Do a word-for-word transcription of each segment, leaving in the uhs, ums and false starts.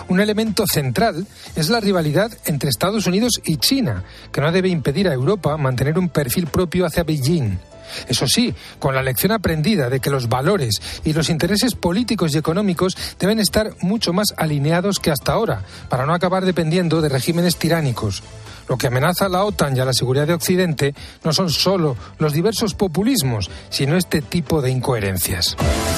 Un elemento central es la rivalidad entre Estados Unidos y China, que no debe impedir a Europa mantener un perfil propio hacia Beijing. Eso sí, con la lección aprendida de que los valores y los intereses políticos y económicos deben estar mucho más alineados que hasta ahora, para no acabar dependiendo de regímenes tiránicos. Lo que amenaza a la OTAN y a la seguridad de Occidente no son solo los diversos populismos, sino este tipo de incoherencias.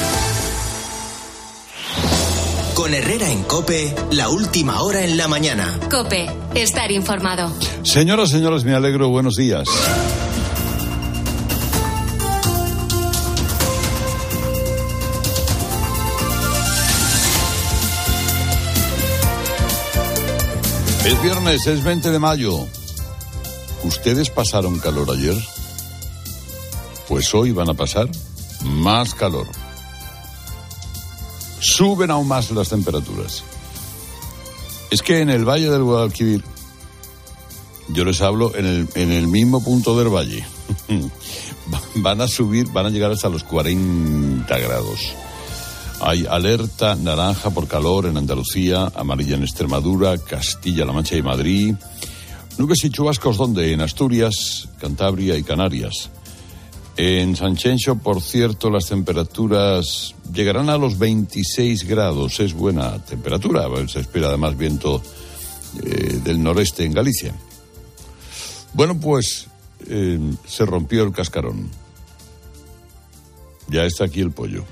Con Herrera en COPE, la última hora en la mañana. COPE, estar informado. Señoras, señores, me alegro, buenos días. Es viernes, es veinte de mayo. ¿Ustedes pasaron calor ayer? Pues hoy van a pasar más calor. Suben aún más las temperaturas. Es que en el Valle del Guadalquivir, yo les hablo en el, en el mismo punto del valle, van a subir, van a llegar hasta los cuarenta grados. Hay alerta naranja por calor en Andalucía, amarilla en Extremadura, Castilla-La Mancha y Madrid. Nubes y chubascos, ¿dónde? En Asturias, Cantabria y Canarias. En Sanxenxo, por cierto, las temperaturas llegarán a los veintiséis grados. Es buena temperatura. Se espera además viento eh, del noreste en Galicia. Bueno, pues eh, se rompió el cascarón. Ya está aquí el pollo.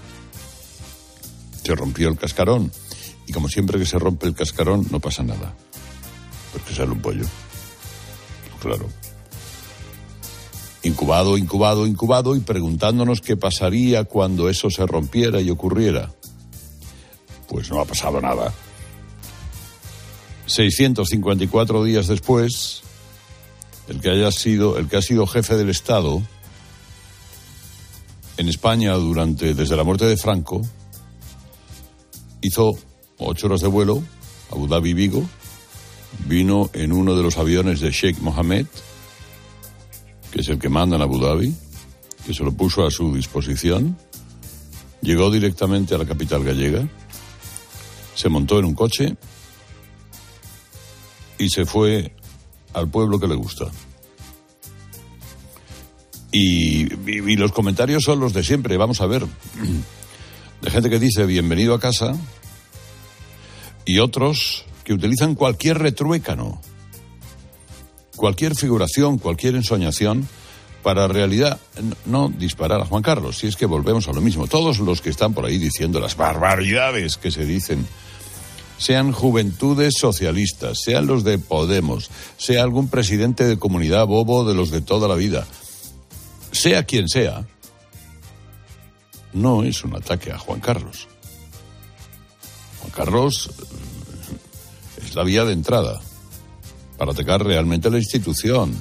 Se rompió el cascarón. Y como siempre que se rompe el cascarón, no pasa nada. Porque sale un pollo. Claro. Incubado, incubado, incubado y preguntándonos qué pasaría cuando eso se rompiera y ocurriera. Pues no ha pasado nada. seiscientos cincuenta y cuatro días después, el que haya sido, el que ha sido jefe del Estado en España durante, desde la muerte de Franco, hizo ocho horas de vuelo, Abu Dhabi Vigo, vino en uno de los aviones de Sheikh Mohammed, que es el que manda en Abu Dhabi, que se lo puso a su disposición, llegó directamente a la capital gallega, se montó en un coche y se fue al pueblo que le gusta. Y, y, y los comentarios son los de siempre, vamos a ver, de gente que dice bienvenido a casa y otros que utilizan cualquier retruécano, cualquier figuración, cualquier ensoñación para en realidad no disparar a Juan Carlos. Si es que volvemos a lo mismo. Todos los que están por ahí diciendo las barbaridades que se dicen, sean juventudes socialistas, sean los de Podemos, sea algún presidente de comunidad bobo de los de toda la vida, sea quien sea, no es un ataque a Juan Carlos. Juan Carlos es la vía de entrada para atacar realmente la institución.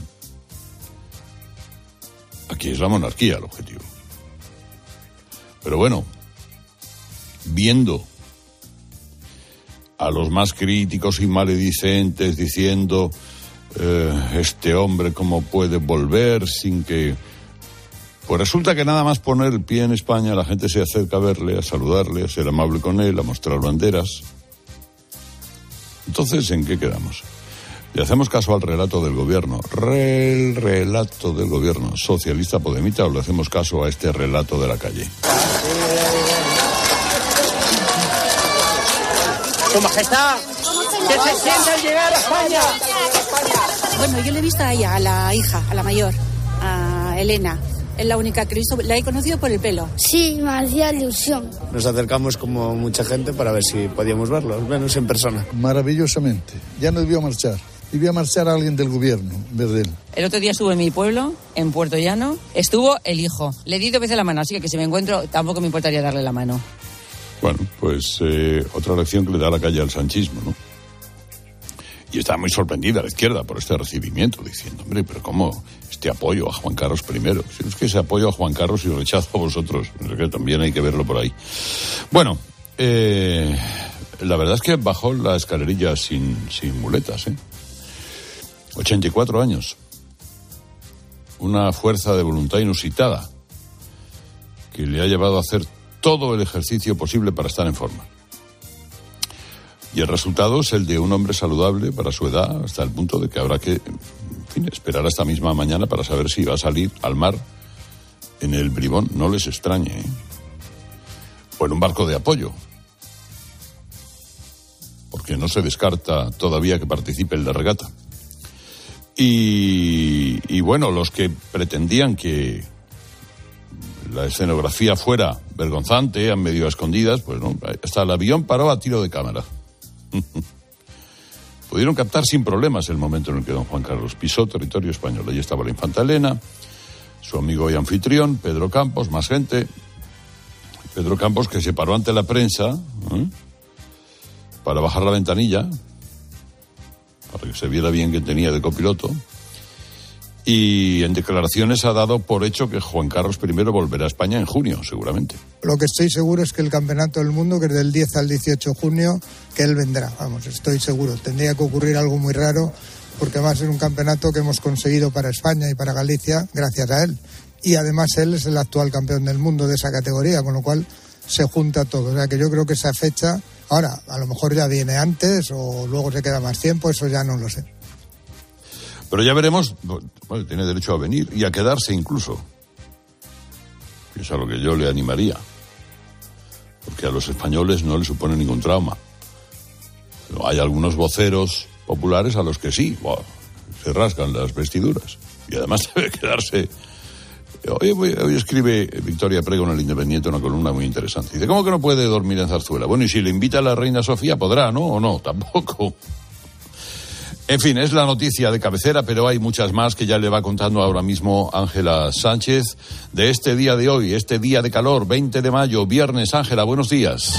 Aquí es la monarquía el objetivo. Pero bueno, viendo a los más críticos y maledicentes diciendo eh, este hombre cómo puede volver sin que... Pues resulta que nada más poner el pie en España la gente se acerca a verle, a saludarle, a ser amable con él, a mostrar banderas. Entonces, ¿en qué quedamos? Le hacemos caso al relato del gobierno, el relato del gobierno socialista podemita, o le hacemos caso a este relato de la calle. Su Majestad, ¿qué se siente al llegar a España? Bueno, yo le he visto a ella, a la hija, a la mayor, a Elena. Es la única que he visto, la he conocido por el pelo. Sí, me hacía ilusión. Nos acercamos como mucha gente para ver si podíamos verlo, al menos en persona. Maravillosamente, ya no debió marchar. Debía marchar a alguien del gobierno, en vez de él. El otro día estuve en mi pueblo, en Puerto Llano, estuvo el hijo. Le di dos veces la mano, así que, que si me encuentro tampoco me importaría darle la mano. Bueno, pues eh, otra lección que le da la calle al sanchismo, ¿no? Y está muy sorprendida la izquierda por este recibimiento, diciendo, hombre, pero ¿cómo este apoyo a Juan Carlos primero? Si es que ese apoyo a Juan Carlos y rechazo a vosotros, que también hay que verlo por ahí. Bueno, eh, la verdad es que bajó la escalerilla sin, sin muletas, ¿eh? ochenta y cuatro años. Una fuerza de voluntad inusitada que le ha llevado a hacer todo el ejercicio posible para estar en forma. Y el resultado es el de un hombre saludable para su edad, hasta el punto de que habrá que, en fin, esperar hasta misma mañana para saber si va a salir al mar en el Bribón. No les extrañe, ¿eh? O en un barco de apoyo. Porque no se descarta todavía que participe el de regata. Y, y bueno, los que pretendían que la escenografía fuera vergonzante, a medio escondidas, pues no, hasta el avión paró a tiro de cámara. Pudieron captar sin problemas el momento en el que don Juan Carlos pisó territorio español. Allí estaba la infanta Elena, su amigo y anfitrión, Pedro Campos, más gente. Pedro Campos, que se paró ante la prensa, ¿eh?, para bajar la ventanilla, para que se viera bien que tenía de copiloto. Y en declaraciones ha dado por hecho que Juan Carlos primero volverá a España en junio, seguramente. Lo que estoy seguro es que el Campeonato del Mundo, que es del diez al dieciocho de junio, que él vendrá, vamos, estoy seguro. Tendría que ocurrir algo muy raro, porque va a ser un campeonato que hemos conseguido para España y para Galicia gracias a él. Y además él es el actual campeón del mundo de esa categoría, con lo cual se junta todo. O sea que yo creo que esa fecha, ahora, a lo mejor ya viene antes o luego se queda más tiempo, eso ya no lo sé. Pero ya veremos, bueno, tiene derecho a venir y a quedarse incluso. Y es a lo que yo le animaría. Porque a los españoles no les supone ningún trauma. Pero hay algunos voceros populares a los que sí, wow, se rasgan las vestiduras. Y además debe quedarse. Hoy, hoy escribe Victoria Prego en El Independiente una columna muy interesante. Dice, ¿cómo que no puede dormir en Zarzuela? Bueno, y si le invita a la reina Sofía, podrá, ¿no? ¿O no? Tampoco. En fin, es la noticia de cabecera, pero hay muchas más que ya le va contando ahora mismo Ángela Sánchez de este día de hoy, este día de calor, veinte de mayo, viernes. Ángela, buenos días.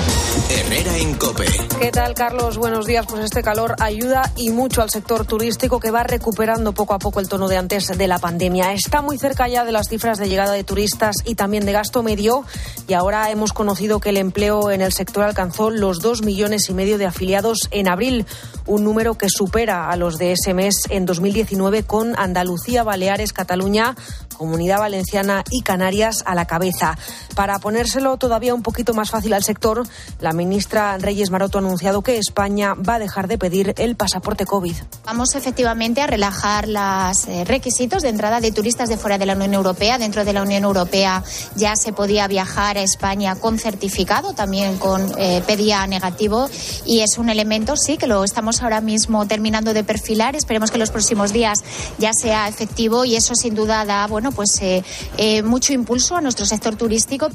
Herrera en COPE. ¿Qué tal, Carlos? Buenos días. Pues este calor ayuda y mucho al sector turístico, que va recuperando poco a poco el tono de antes de la pandemia. Está muy cerca ya de las cifras de llegada de turistas y también de gasto medio, y ahora hemos conocido que el empleo en el sector alcanzó los dos millones y medio de afiliados en abril, un número que supera a los de ese mes en dos mil diecinueve, con Andalucía, Baleares, Cataluña, Comunidad Valenciana y Canarias a la cabeza. Para ponérselo todavía un poquito más fácil al sector, la ministra Reyes Maroto ha anunciado que España va a dejar de pedir el pasaporte COVID. Vamos efectivamente a relajar los eh, requisitos de entrada de turistas de fuera de la Unión Europea. Dentro de la Unión Europea ya se podía viajar a España con certificado, también con eh, P D A negativo, y es un elemento, sí, que lo estamos ahora mismo terminando de perfilar. Esperemos que en los próximos días ya sea efectivo, y eso sin duda da, bueno, pues eh, eh, mucho impulso a nuestro sector turístico.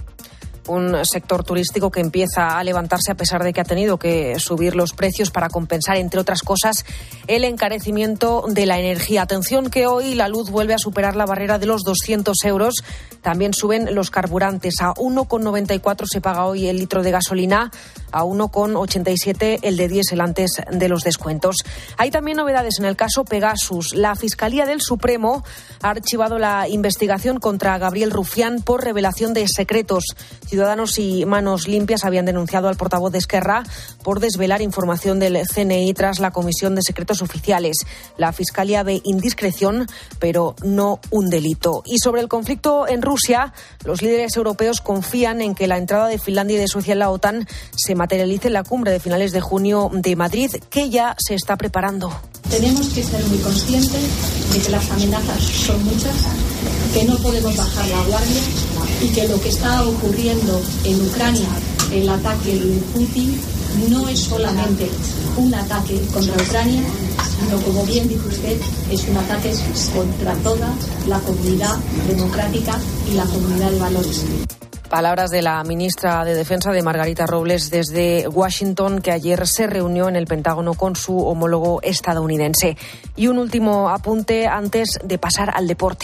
Un sector turístico que empieza a levantarse a pesar de que ha tenido que subir los precios para compensar, entre otras cosas, el encarecimiento de la energía. Atención, que hoy la luz vuelve a superar la barrera de los doscientos euros. También suben los carburantes. A uno con noventa y cuatro se paga hoy el litro de gasolina, a uno con ochenta y siete el de diésel antes de los descuentos. Hay también novedades en el caso Pegasus. La Fiscalía del Supremo ha archivado la investigación contra Gabriel Rufián por revelación de secretos. Ciudadanos y Manos Limpias habían denunciado al portavoz de Esquerra por desvelar información del C N I tras la Comisión de Secretos Oficiales. La Fiscalía ve indiscreción, pero no un delito. Y sobre el conflicto en Rusia, los líderes europeos confían en que la entrada de Finlandia y de Suecia en la OTAN se materialice en la cumbre de finales de junio de Madrid, que ya se está preparando. Tenemos que ser muy conscientes de que las amenazas son muchas, que no podemos bajar la guardia y que lo que está ocurriendo en Ucrania, el ataque de Putin, no es solamente un ataque contra Ucrania, sino, como bien dice usted, es un ataque contra toda la comunidad democrática y la comunidad de valores. Palabras de la ministra de Defensa, de Margarita Robles, desde Washington, que ayer se reunió en el Pentágono con su homólogo estadounidense. Y un último apunte antes de pasar al deporte.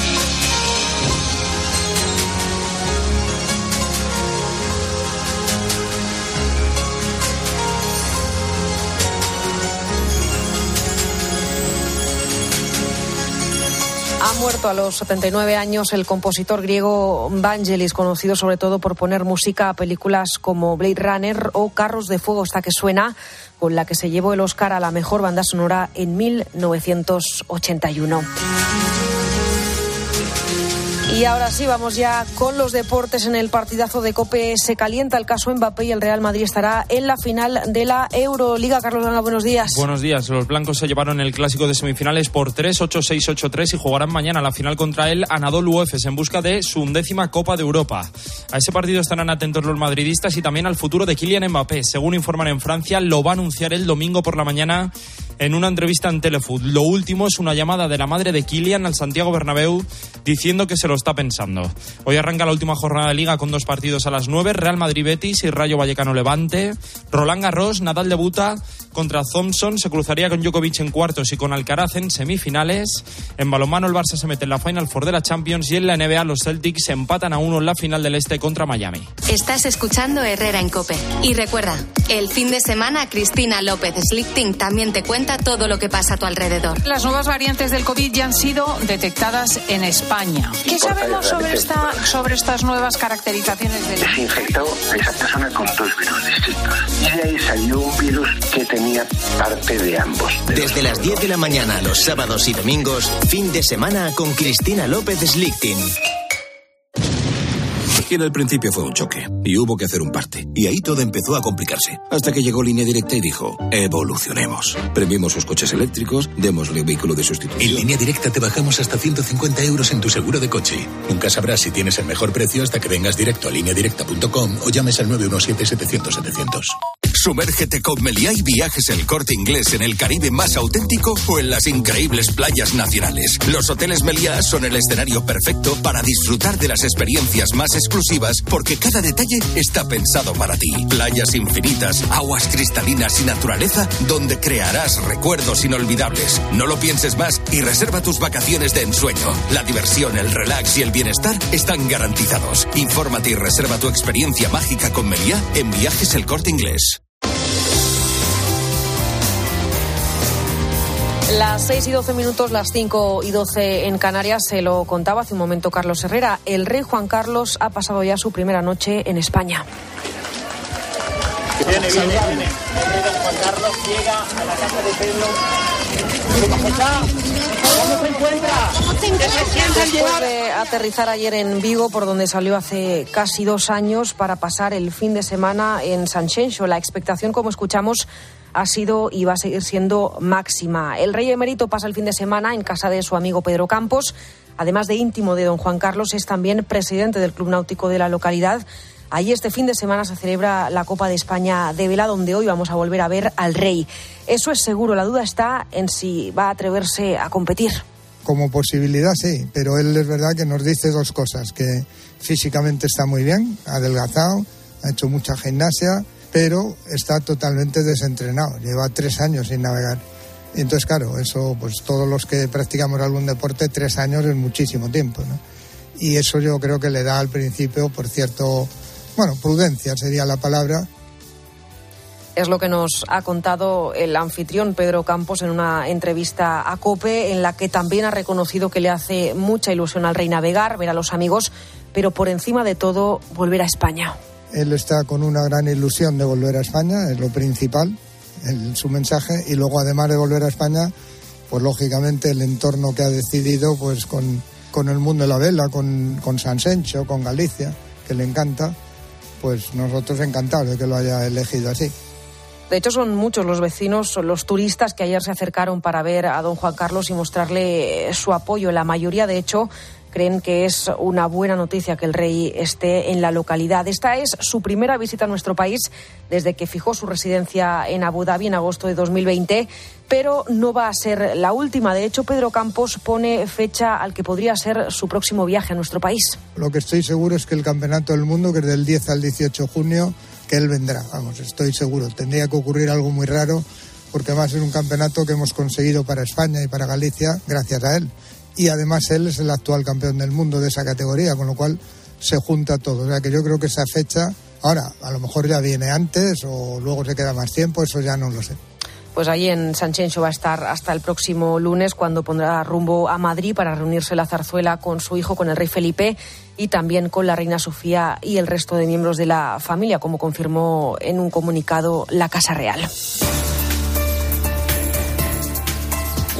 Ha muerto a los setenta y nueve años el compositor griego Vangelis, conocido sobre todo por poner música a películas como Blade Runner o Carros de Fuego, esta que suena, con la que se llevó el Oscar a la mejor banda sonora en mil novecientos ochenta y uno. Y Y ahora sí, vamos ya con los deportes. En el partidazo de COPE se calienta el caso Mbappé y el Real Madrid estará en la final de la Euroliga. Carlos Langa, buenos días. Buenos días. Los blancos se llevaron el clásico de semifinales por tres ocho seis ocho tres y jugarán mañana la final contra el Anadolu Efes en busca de su undécima Copa de Europa. A ese partido estarán atentos los madridistas y también al futuro de Kylian Mbappé. Según informan en Francia, lo va a anunciar el domingo por la mañana en una entrevista en Telefoot. Lo último es una llamada de la madre de Kylian al Santiago Bernabéu diciendo que se lo está pensando. Hoy arranca la última jornada de Liga con dos partidos a las nueve, Real Madrid-Betis y Rayo Vallecano-Levante. Roland Garros, Nadal debuta contra Thompson, se cruzaría con Djokovic en cuartos y con Alcaraz en semifinales. En balonmano el Barça se mete en la Final Four de la Champions y en la N B A los Celtics empatan a uno en la final del Este contra Miami. Estás escuchando Herrera en COPE. Y recuerda, el fin de semana Cristina López Slichting también te cuenta todo lo que pasa a tu alrededor. Las nuevas variantes del COVID ya han sido detectadas en España. ¿Qué sabemos sobre esta, sobre estas nuevas caracterizaciones del virus? Se infectó a esa persona con dos virus distintos. Y de ahí salió un virus que tenía parte de ambos. Desde las diez de la mañana los sábados y domingos, fin de semana con Cristina López Slichting. Y en el principio fue un choque, y hubo que hacer un parte. Y ahí todo empezó a complicarse. Hasta que llegó Línea Directa y dijo, evolucionemos. Premiemos sus coches eléctricos, démosle un vehículo de sustitución. En Línea Directa te bajamos hasta ciento cincuenta euros en tu seguro de coche. Nunca sabrás si tienes el mejor precio hasta que vengas directo a línea directa punto com o llames al nueve uno siete setecientos setecientos. Sumérgete con Meliá y viajes El Corte Inglés en el Caribe más auténtico o en las increíbles playas nacionales. Los hoteles Meliá son el escenario perfecto para disfrutar de las experiencias más exclusivas porque cada detalle está pensado para ti. Playas infinitas, aguas cristalinas y naturaleza donde crearás recuerdos inolvidables. No lo pienses más y reserva tus vacaciones de ensueño. La diversión, el relax y el bienestar están garantizados. Infórmate y reserva tu experiencia mágica con Meliá en Viajes El Corte Inglés. Las seis y doce minutos, las cinco y doce en Canarias, se lo contaba hace un momento Carlos Herrera. El rey Juan Carlos ha pasado ya su primera noche en España. Viene, viene, viene. El rey Juan Carlos llega a la casa de Pedro. ¿Cómo está? ¿Cómo se encuentra? ¿Qué se siente al llegar? Después de aterrizar ayer en Vigo, por donde salió hace casi dos años para pasar el fin de semana en Sanxenxo, la expectación, como escuchamos, ha sido y va a seguir siendo máxima. El rey emérito pasa el fin de semana en casa de su amigo Pedro Campos. Además de íntimo de don Juan Carlos, es también presidente del Club Náutico de la localidad. Allí este fin de semana se celebra la Copa de España de Vela, donde hoy vamos a volver a ver al rey. Eso es seguro, la duda está en si va a atreverse a competir. Como posibilidad sí, pero él es verdad que nos dice dos cosas, que físicamente está muy bien, ha adelgazado, ha hecho mucha gimnasia, pero está totalmente desentrenado, lleva tres años sin navegar. Y entonces, claro, eso, pues todos los que practicamos algún deporte, tres años es muchísimo tiempo, ¿no? Y eso yo creo que le da al principio, por cierto, bueno, prudencia sería la palabra. Es lo que nos ha contado el anfitrión Pedro Campos en una entrevista a COPE, en la que también ha reconocido que le hace mucha ilusión al rey navegar, ver a los amigos, pero por encima de todo, volver a España. Él está con una gran ilusión de volver a España, es lo principal, en su mensaje, y luego además de volver a España, pues lógicamente el entorno que ha decidido, pues con, con el mundo de la vela, con, con Sanxenxo, con Galicia, que le encanta, pues nosotros encantados de que lo haya elegido así. De hecho, son muchos los vecinos, los turistas que ayer se acercaron para ver a don Juan Carlos y mostrarle su apoyo. La mayoría, de hecho, creen que es una buena noticia que el rey esté en la localidad. Esta es su primera visita a nuestro país desde que fijó su residencia en Abu Dhabi en agosto de dos mil veinte, pero no va a ser la última. De hecho, Pedro Campos pone fecha al que podría ser su próximo viaje a nuestro país. Lo que estoy seguro es que el Campeonato del Mundo, que es del diez al dieciocho de junio, que él vendrá, vamos, estoy seguro. Tendría que ocurrir algo muy raro, porque va a ser un campeonato que hemos conseguido para España y para Galicia gracias a él. Y además él es el actual campeón del mundo de esa categoría, con lo cual se junta todo. O sea que yo creo que esa fecha, ahora, a lo mejor ya viene antes o luego se queda más tiempo, eso ya no lo sé. Pues allí en Sanxenxo va a estar hasta el próximo lunes, cuando pondrá rumbo a Madrid para reunirse la zarzuela con su hijo, con el rey Felipe, y también con la reina Sofía y el resto de miembros de la familia, como confirmó en un comunicado la Casa Real.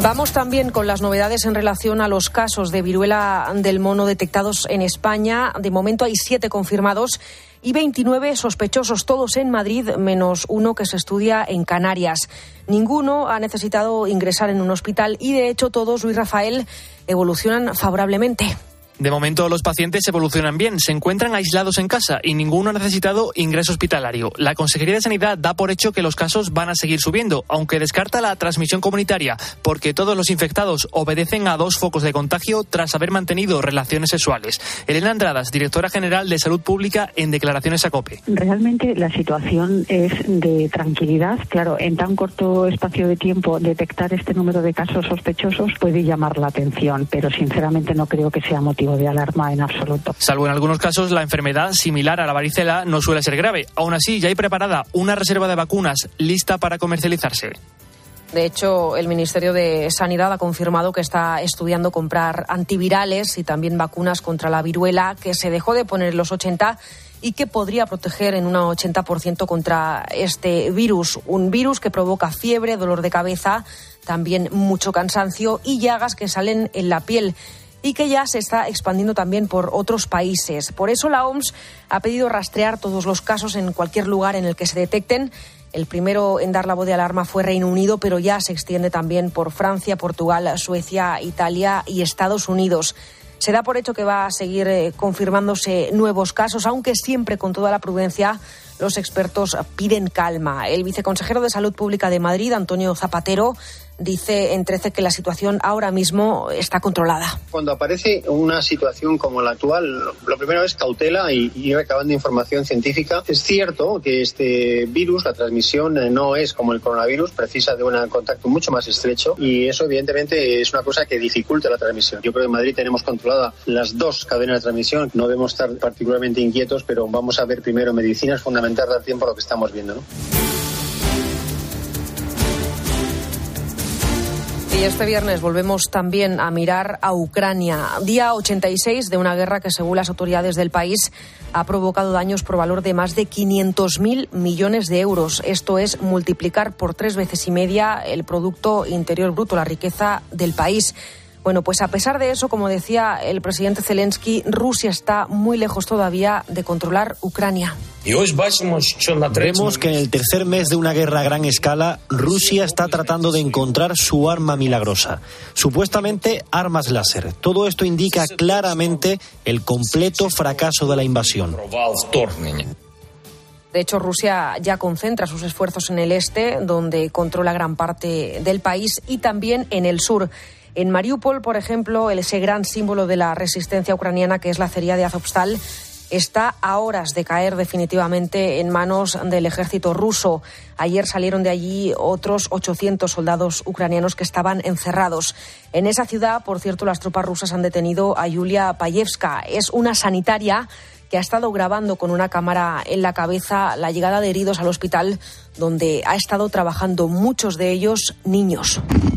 Vamos también con las novedades en relación a los casos de viruela del mono detectados en España. De momento hay siete confirmados y veintinueve sospechosos, todos en Madrid, menos uno que se estudia en Canarias. Ninguno ha necesitado ingresar en un hospital y, de hecho, todos, Luis Rafael, evolucionan favorablemente. De momento los pacientes evolucionan bien, se encuentran aislados en casa y ninguno ha necesitado ingreso hospitalario. La Consejería de Sanidad da por hecho que los casos van a seguir subiendo, aunque descarta la transmisión comunitaria, porque todos los infectados obedecen a dos focos de contagio tras haber mantenido relaciones sexuales. Elena Andradas, directora general de Salud Pública, en declaraciones a COPE. Realmente la situación es de tranquilidad. Claro, en tan corto espacio de tiempo detectar este número de casos sospechosos puede llamar la atención, pero sinceramente no creo que sea motivo de alarma en absoluto. Salvo en algunos casos, la enfermedad, similar a la varicela, no suele ser grave. Aún así, ya hay preparada una reserva de vacunas lista para comercializarse. De hecho, el Ministerio de Sanidad ha confirmado que está estudiando comprar antivirales y también vacunas contra la viruela, que se dejó de poner en los ochenta y que podría proteger en un ochenta por ciento contra este virus. Un virus que provoca fiebre, dolor de cabeza, también mucho cansancio y llagas que salen en la piel, y que ya se está expandiendo también por otros países. Por eso la O M S ha pedido rastrear todos los casos en cualquier lugar en el que se detecten. El primero en dar la voz de alarma fue Reino Unido, pero ya se extiende también por Francia, Portugal, Suecia, Italia y Estados Unidos. Se da por hecho que va a seguir eh, confirmándose nuevos casos, aunque siempre con toda la prudencia. Los expertos piden calma. El viceconsejero de Salud Pública de Madrid, Antonio Zapatero, dice en trece que la situación ahora mismo está controlada. Cuando aparece una situación como la actual, lo primero es cautela y ir recabando información científica. Es cierto que este virus, la transmisión no es como el coronavirus, precisa de un contacto mucho más estrecho y eso evidentemente es una cosa que dificulta la transmisión. Yo creo que en Madrid tenemos controlada las dos cadenas de transmisión. No debemos estar particularmente inquietos, pero vamos a ver primero medicina. Es fundamental dar tiempo a lo que estamos viendo, ¿no? Y este viernes volvemos también a mirar a Ucrania. Día ochenta y seis de una guerra que, según las autoridades del país, ha provocado daños por valor de más de quinientos mil millones de euros. Esto es multiplicar por tres veces y media el Producto Interior Bruto, la riqueza del país. Bueno, pues a pesar de eso, como decía el presidente Zelensky, Rusia está muy lejos todavía de controlar Ucrania. Vemos que en el tercer mes de una guerra a gran escala, Rusia está tratando de encontrar su arma milagrosa. Supuestamente armas láser. Todo esto indica claramente el completo fracaso de la invasión. De hecho, Rusia ya concentra sus esfuerzos en el este, donde controla gran parte del país, y también en el sur. En Mariupol, por ejemplo, ese gran símbolo de la resistencia ucraniana, que es la acería de Azovstal, está a horas de caer definitivamente en manos del ejército ruso. Ayer salieron de allí otros ochocientos soldados ucranianos que estaban encerrados. En esa ciudad, por cierto, las tropas rusas han detenido a Yulia Payevska. Es una sanitaria que ha estado grabando con una cámara en la cabeza la llegada de heridos al hospital, donde ha estado trabajando, muchos de ellos niños.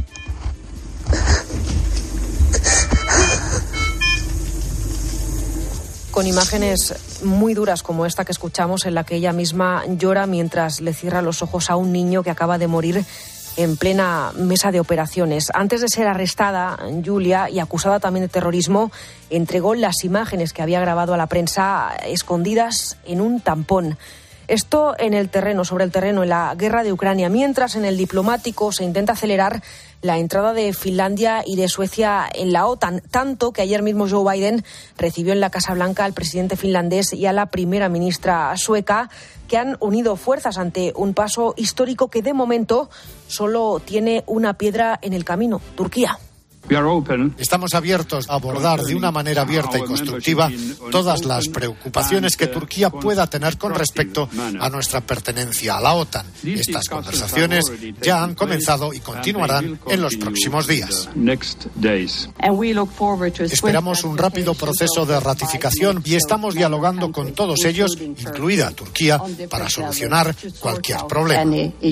Con imágenes muy duras como esta que escuchamos, en la que ella misma llora mientras le cierra los ojos a un niño que acaba de morir en plena mesa de operaciones. Antes de ser arrestada, Yulia, y acusada también de terrorismo, entregó las imágenes que había grabado a la prensa escondidas en un tampón. Esto en el terreno, sobre el terreno, en la guerra de Ucrania, mientras en el diplomático se intenta acelerar la entrada de Finlandia y de Suecia en la OTAN, tanto que ayer mismo Joe Biden recibió en la Casa Blanca al presidente finlandés y a la primera ministra sueca, que han unido fuerzas ante un paso histórico que de momento solo tiene una piedra en el camino: Turquía. Estamos abiertos a abordar de una manera abierta y constructiva todas las preocupaciones que Turquía pueda tener con respecto a nuestra pertenencia a la OTAN. Estas conversaciones ya han comenzado y continuarán en los próximos días. Esperamos un rápido proceso de ratificación y estamos dialogando con todos ellos, incluida Turquía, para solucionar cualquier problema.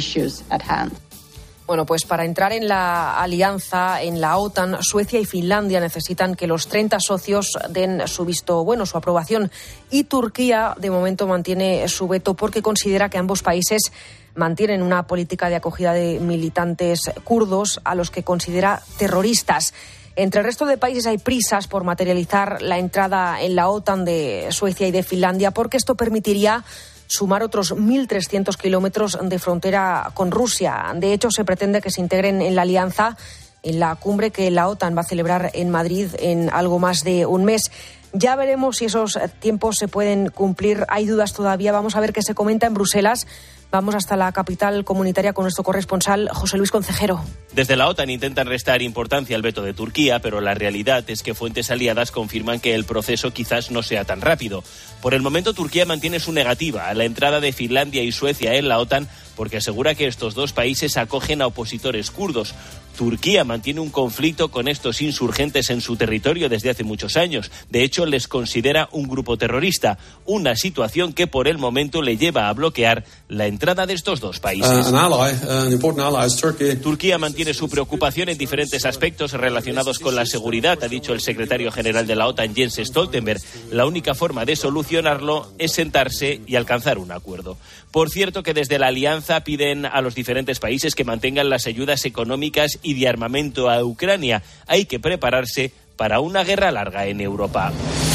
Bueno, pues para entrar en la alianza, en la OTAN, Suecia y Finlandia necesitan que los treinta socios den su visto bueno, su aprobación. Y Turquía, de momento, mantiene su veto porque considera que ambos países mantienen una política de acogida de militantes kurdos a los que considera terroristas. Entre el resto de países hay prisas por materializar la entrada en la OTAN de Suecia y de Finlandia, porque esto permitiría sumar otros mil trescientos kilómetros de frontera con Rusia. De hecho, se pretende que se integren en la alianza en la cumbre que la OTAN va a celebrar en Madrid en algo más de un mes. Ya veremos si esos tiempos se pueden cumplir. Hay dudas todavía. Vamos a ver qué se comenta en Bruselas. Vamos hasta la capital comunitaria con nuestro corresponsal José Luis Concejero. Desde la OTAN intentan restar importancia al veto de Turquía, pero la realidad es que fuentes aliadas confirman que el proceso quizás no sea tan rápido. Por el momento, Turquía mantiene su negativa a la entrada de Finlandia y Suecia en la OTAN porque asegura que estos dos países acogen a opositores kurdos. Turquía mantiene un conflicto con estos insurgentes en su territorio desde hace muchos años. De hecho, les considera un grupo terrorista, una situación que por el momento le lleva a bloquear la entrada de estos dos países. Uh, ally, uh, Turquía mantiene su preocupación en diferentes aspectos relacionados con la seguridad, ha dicho el secretario general de la OTAN, Jens Stoltenberg. La única forma de solucionarlo es sentarse y alcanzar un acuerdo. Por cierto, que desde la alianza piden a los diferentes países que mantengan las ayudas económicas y de armamento a Ucrania. Hay que prepararse para una guerra larga en Europa.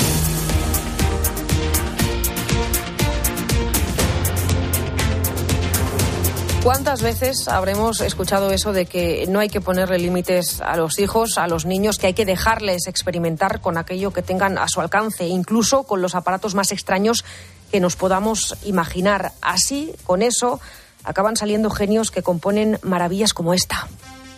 ¿Cuántas veces habremos escuchado eso de que no hay que ponerle límites a los hijos, a los niños, que hay que dejarles experimentar con aquello que tengan a su alcance, incluso con los aparatos más extraños que nos podamos imaginar? Así, con eso, acaban saliendo genios que componen maravillas como esta.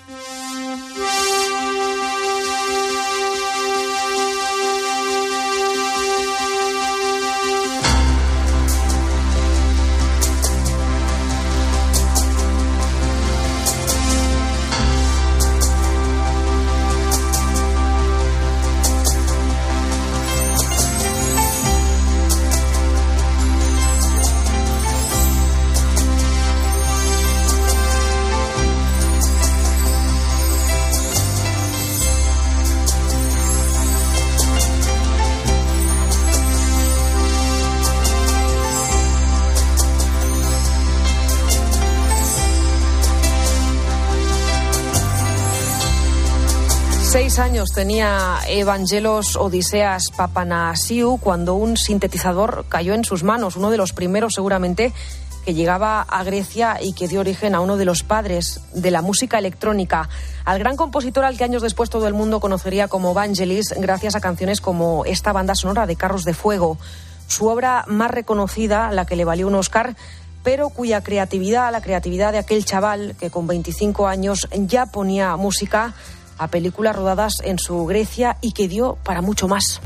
Seis años tenía Evangelos Odiseas Papanasiou cuando un sintetizador cayó en sus manos, uno de los primeros seguramente que llegaba a Grecia y que dio origen a uno de los padres de la música electrónica, al gran compositor al que años después todo el mundo conocería como Vangelis gracias a canciones como esta banda sonora de Carros de Fuego. Su obra más reconocida, la que le valió un Oscar, pero cuya creatividad, la creatividad de aquel chaval que con veinticinco años ya ponía música a películas rodadas en su Grecia y que dio para mucho más.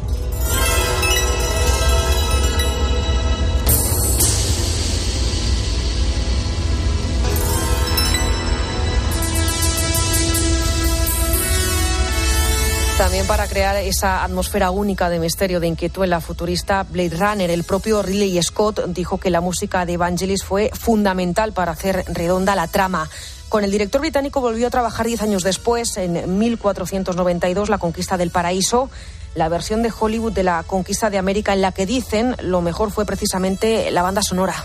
También para crear esa atmósfera única de misterio, de inquietud en la futurista Blade Runner. El propio Ridley Scott dijo que la música de Vangelis fue fundamental para hacer redonda la trama. Con el director británico volvió a trabajar diez años después, en mil cuatrocientos noventa y dos, La Conquista del Paraíso, la versión de Hollywood de La Conquista de América, en la que dicen lo mejor fue precisamente la banda sonora.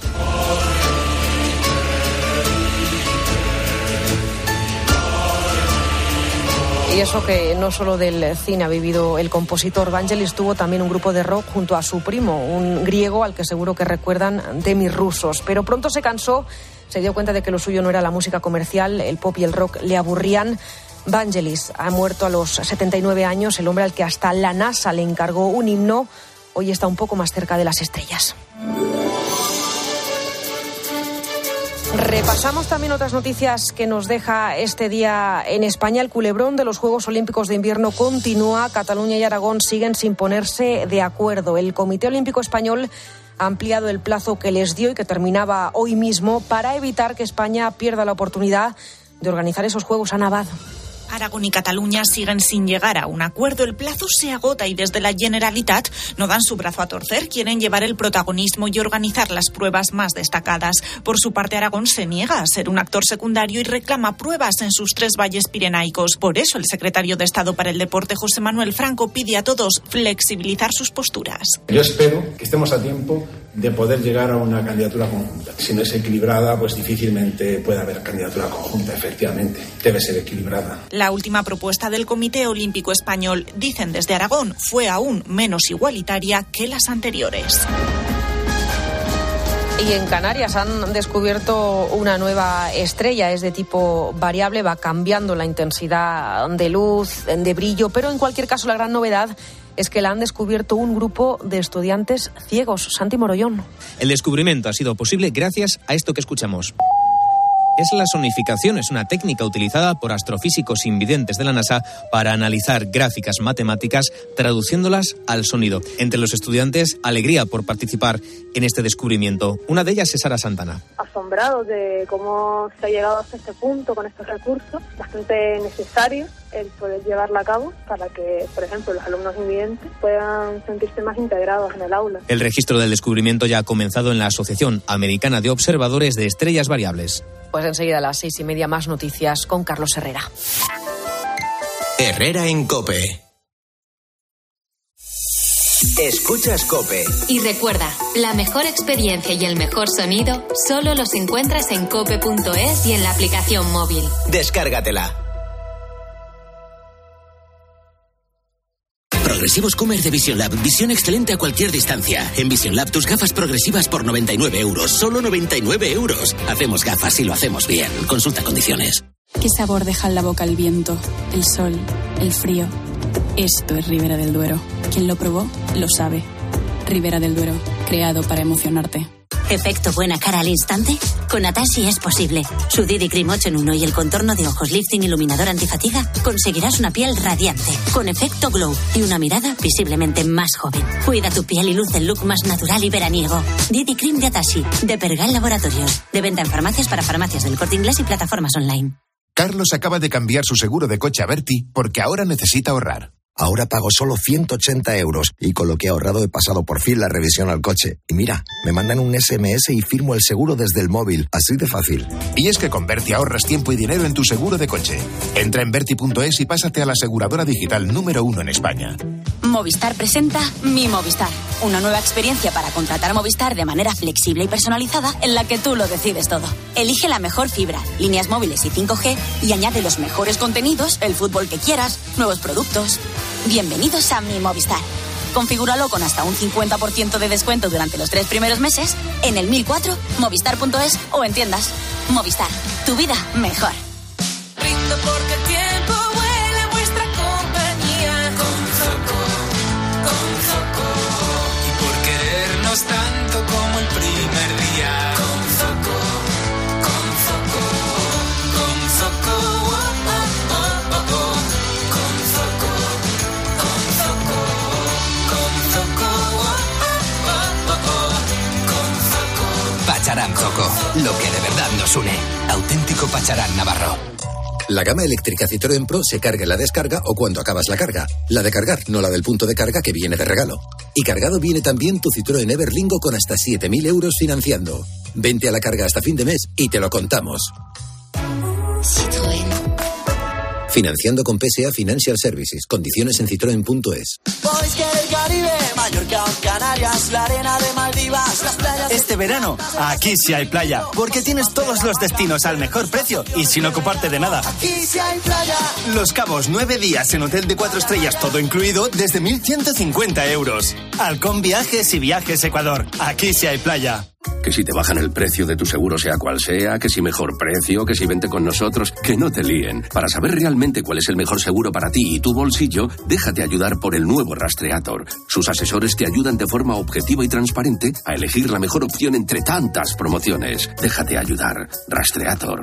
Y eso que no solo del cine ha vivido el compositor. Vangelis tuvo también un grupo de rock junto a su primo, un griego al que seguro que recuerdan, Demis Roussos. Pero pronto se cansó, se dio cuenta de que lo suyo no era la música comercial, el pop y el rock le aburrían. Vangelis ha muerto a los setenta y nueve años, el hombre al que hasta la NASA le encargó un himno, hoy está un poco más cerca de las estrellas. Repasamos también otras noticias que nos deja este día en España. El culebrón de los Juegos Olímpicos de Invierno continúa. Cataluña y Aragón siguen sin ponerse de acuerdo. El Comité Olímpico Español ha ampliado el plazo que les dio y que terminaba hoy mismo para evitar que España pierda la oportunidad de organizar esos Juegos. Ana Abad. Aragón y Cataluña siguen sin llegar a un acuerdo. El plazo se agota y desde la Generalitat no dan su brazo a torcer. Quieren llevar el protagonismo y organizar las pruebas más destacadas. Por su parte, Aragón se niega a ser un actor secundario y reclama pruebas en sus tres valles pirenaicos. Por eso, el secretario de Estado para el Deporte, José Manuel Franco, pide a todos flexibilizar sus posturas. Yo espero que estemos a tiempo de poder llegar a una candidatura conjunta. Si no es equilibrada, pues difícilmente puede haber candidatura conjunta, efectivamente. Debe ser equilibrada. La última propuesta del Comité Olímpico Español, dicen desde Aragón, fue aún menos igualitaria que las anteriores. Y en Canarias han descubierto una nueva estrella, es de tipo variable, va cambiando la intensidad de luz, de brillo, pero en cualquier caso la gran novedad es que la han descubierto un grupo de estudiantes ciegos. Santi Morollón. El descubrimiento ha sido posible gracias a esto que escuchamos. Es la sonificación, es una técnica utilizada por astrofísicos invidentes de la NASA para analizar gráficas matemáticas traduciéndolas al sonido. Entre los estudiantes, alegría por participar en este descubrimiento. Una de ellas es Sara Santana. Asombrados de cómo se ha llegado hasta este punto con estos recursos, bastante necesarios el poder llevarla a cabo para que, por ejemplo, los alumnos invidentes puedan sentirse más integrados en el aula. El registro del descubrimiento ya ha comenzado en la Asociación Americana de Observadores de Estrellas Variables. Pues enseguida a las seis y media más noticias con Carlos Herrera. Herrera en COPE. Escuchas COPE. Y recuerda, la mejor experiencia y el mejor sonido solo los encuentras en cope punto es y en la aplicación móvil. Descárgatela. Progresivos Comer de Vision Lab. Visión excelente a cualquier distancia. En Vision Lab tus gafas progresivas por noventa y nueve euros. Solo noventa y nueve euros. Hacemos gafas y lo hacemos bien. Consulta condiciones. ¿Qué sabor deja en la boca el viento, el sol, el frío? Esto es Ribera del Duero. Quien lo probó, lo sabe. Ribera del Duero, creado para emocionarte. ¿Efecto buena cara al instante? Con Atashi es posible. Su D D Cream ocho en uno y el contorno de ojos lifting iluminador antifatiga conseguirás una piel radiante, con efecto glow y una mirada visiblemente más joven. Cuida tu piel y luce el look más natural y veraniego. D D Cream de Atashi, de Pergal Laboratorios. De venta en farmacias para farmacias del Corte Inglés y plataformas online. Carlos acaba de cambiar su seguro de coche a Berti porque ahora necesita ahorrar. Ahora pago solo ciento ochenta euros y con lo que he ahorrado he pasado por fin la revisión al coche. Y mira, me mandan un ese eme ese y firmo el seguro desde el móvil. Así de fácil. Y es que con Berti ahorras tiempo y dinero en tu seguro de coche. Entra en berti punto es y pásate a la aseguradora digital número uno en España. Movistar presenta Mi Movistar. Una nueva experiencia para contratar Movistar de manera flexible y personalizada en la que tú lo decides todo. Elige la mejor fibra, líneas móviles y cinco G y añade los mejores contenidos, el fútbol que quieras, nuevos productos. Bienvenidos a Mi Movistar. Configúralo con hasta un cincuenta por ciento de descuento durante los tres primeros meses en el mil cuatro, movistar punto es o en tiendas. Movistar, tu vida mejor. Brindo porque el tiempo vuela en vuestra compañía. Con Zoco, con Zoco. Y por querernos tanto como el primer día. Con Zoco, con Zoco, con Zoco. Oh, oh, oh, oh, oh. Con Zoco, con Zoco, con Zoco. Oh, oh, oh, oh. Con Zoco. Pacharán Zoco, lo que de verdad nos une. Auténtico Pacharán Navarro. La gama eléctrica Citroën Pro se carga en la descarga o cuando acabas la carga. La de cargar, no la del punto de carga que viene de regalo. Y cargado viene también tu Citroën Everlingo con hasta siete mil euros financiando. Vente a la carga hasta fin de mes y te lo contamos. Citroën. Financiando con P S A Financial Services. Condiciones en citroen punto es. Boys que el Caribe, Mallorca, Canarias, la arena de Maldivas, las playas. Este verano, aquí sí hay playa, porque tienes todos los destinos al mejor precio y sin ocuparte de nada. Aquí sí hay playa. Los Cabos, nueve días en hotel de cuatro estrellas, todo incluido, desde mil ciento cincuenta euros. Halcón Viajes y Viajes Ecuador. Aquí sí hay playa. Que si te bajan el precio de tu seguro sea cual sea, que si mejor precio, que si vente con nosotros, que no te líen. Para saber realmente cuál es el mejor seguro para ti y tu bolsillo, déjate ayudar por el nuevo Rastreator. Sus asesores te ayudan de forma objetiva y transparente a elegir la mejor opción entre tantas promociones. Déjate ayudar. Rastreator.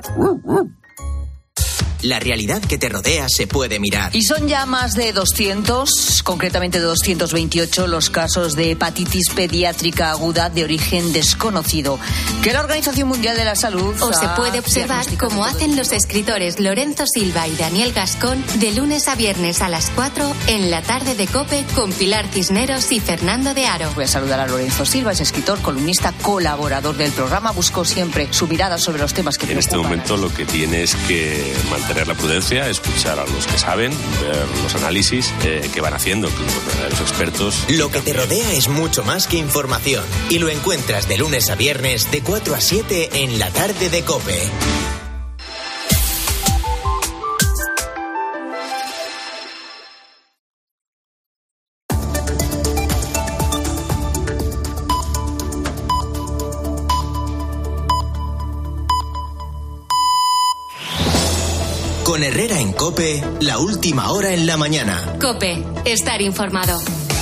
La realidad que te rodea se puede mirar. Y son ya más de doscientos, concretamente doscientos veintiocho, los casos de hepatitis pediátrica aguda de origen desconocido, que la Organización Mundial de la Salud... O se puede observar como hacen los escritores Lorenzo Silva y Daniel Gascón de lunes a viernes a las cuatro en la tarde de COPE con Pilar Cisneros y Fernando de Aro. Voy a saludar a Lorenzo Silva, es escritor, columnista, colaborador del programa. Busco siempre su mirada sobre los temas que En este momento lo que tiene es que mantener mantener la prudencia, escuchar a los que saben, ver los análisis eh, que van haciendo los verdaderos expertos. Lo que te rodea es mucho más que información y lo encuentras de lunes a viernes de cuatro a siete en la tarde de COPE. Con Herrera en COPE, la última hora en la mañana. COPE, estar informado.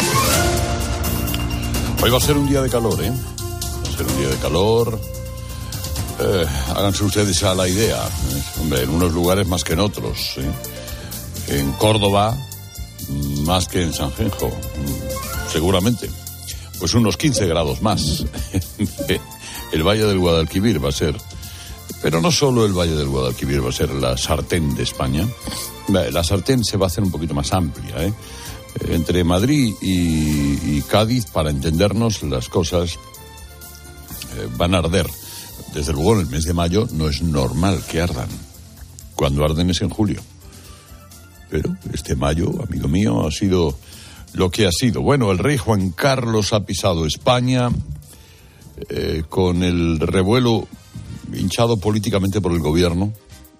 Hoy va a ser un día de calor, ¿eh? Va a ser un día de calor. Eh, háganse ustedes a la idea. ¿eh? Hombre, en unos lugares más que en otros. ¿eh? En Córdoba, más que en Sanjenjo, seguramente. Pues unos quince grados más. El Valle del Guadalquivir va a ser... Pero no solo el Valle del Guadalquivir va a ser la sartén de España. La sartén se va a hacer un poquito más amplia, ¿eh? Entre Madrid y, y Cádiz, para entendernos, las cosas eh, van a arder. Desde luego, en el mes de mayo no es normal que ardan. Cuando arden es en julio. Pero este mayo, amigo mío, ha sido lo que ha sido. Bueno, el rey Juan Carlos ha pisado España eh, con el revuelo hinchado políticamente por el gobierno,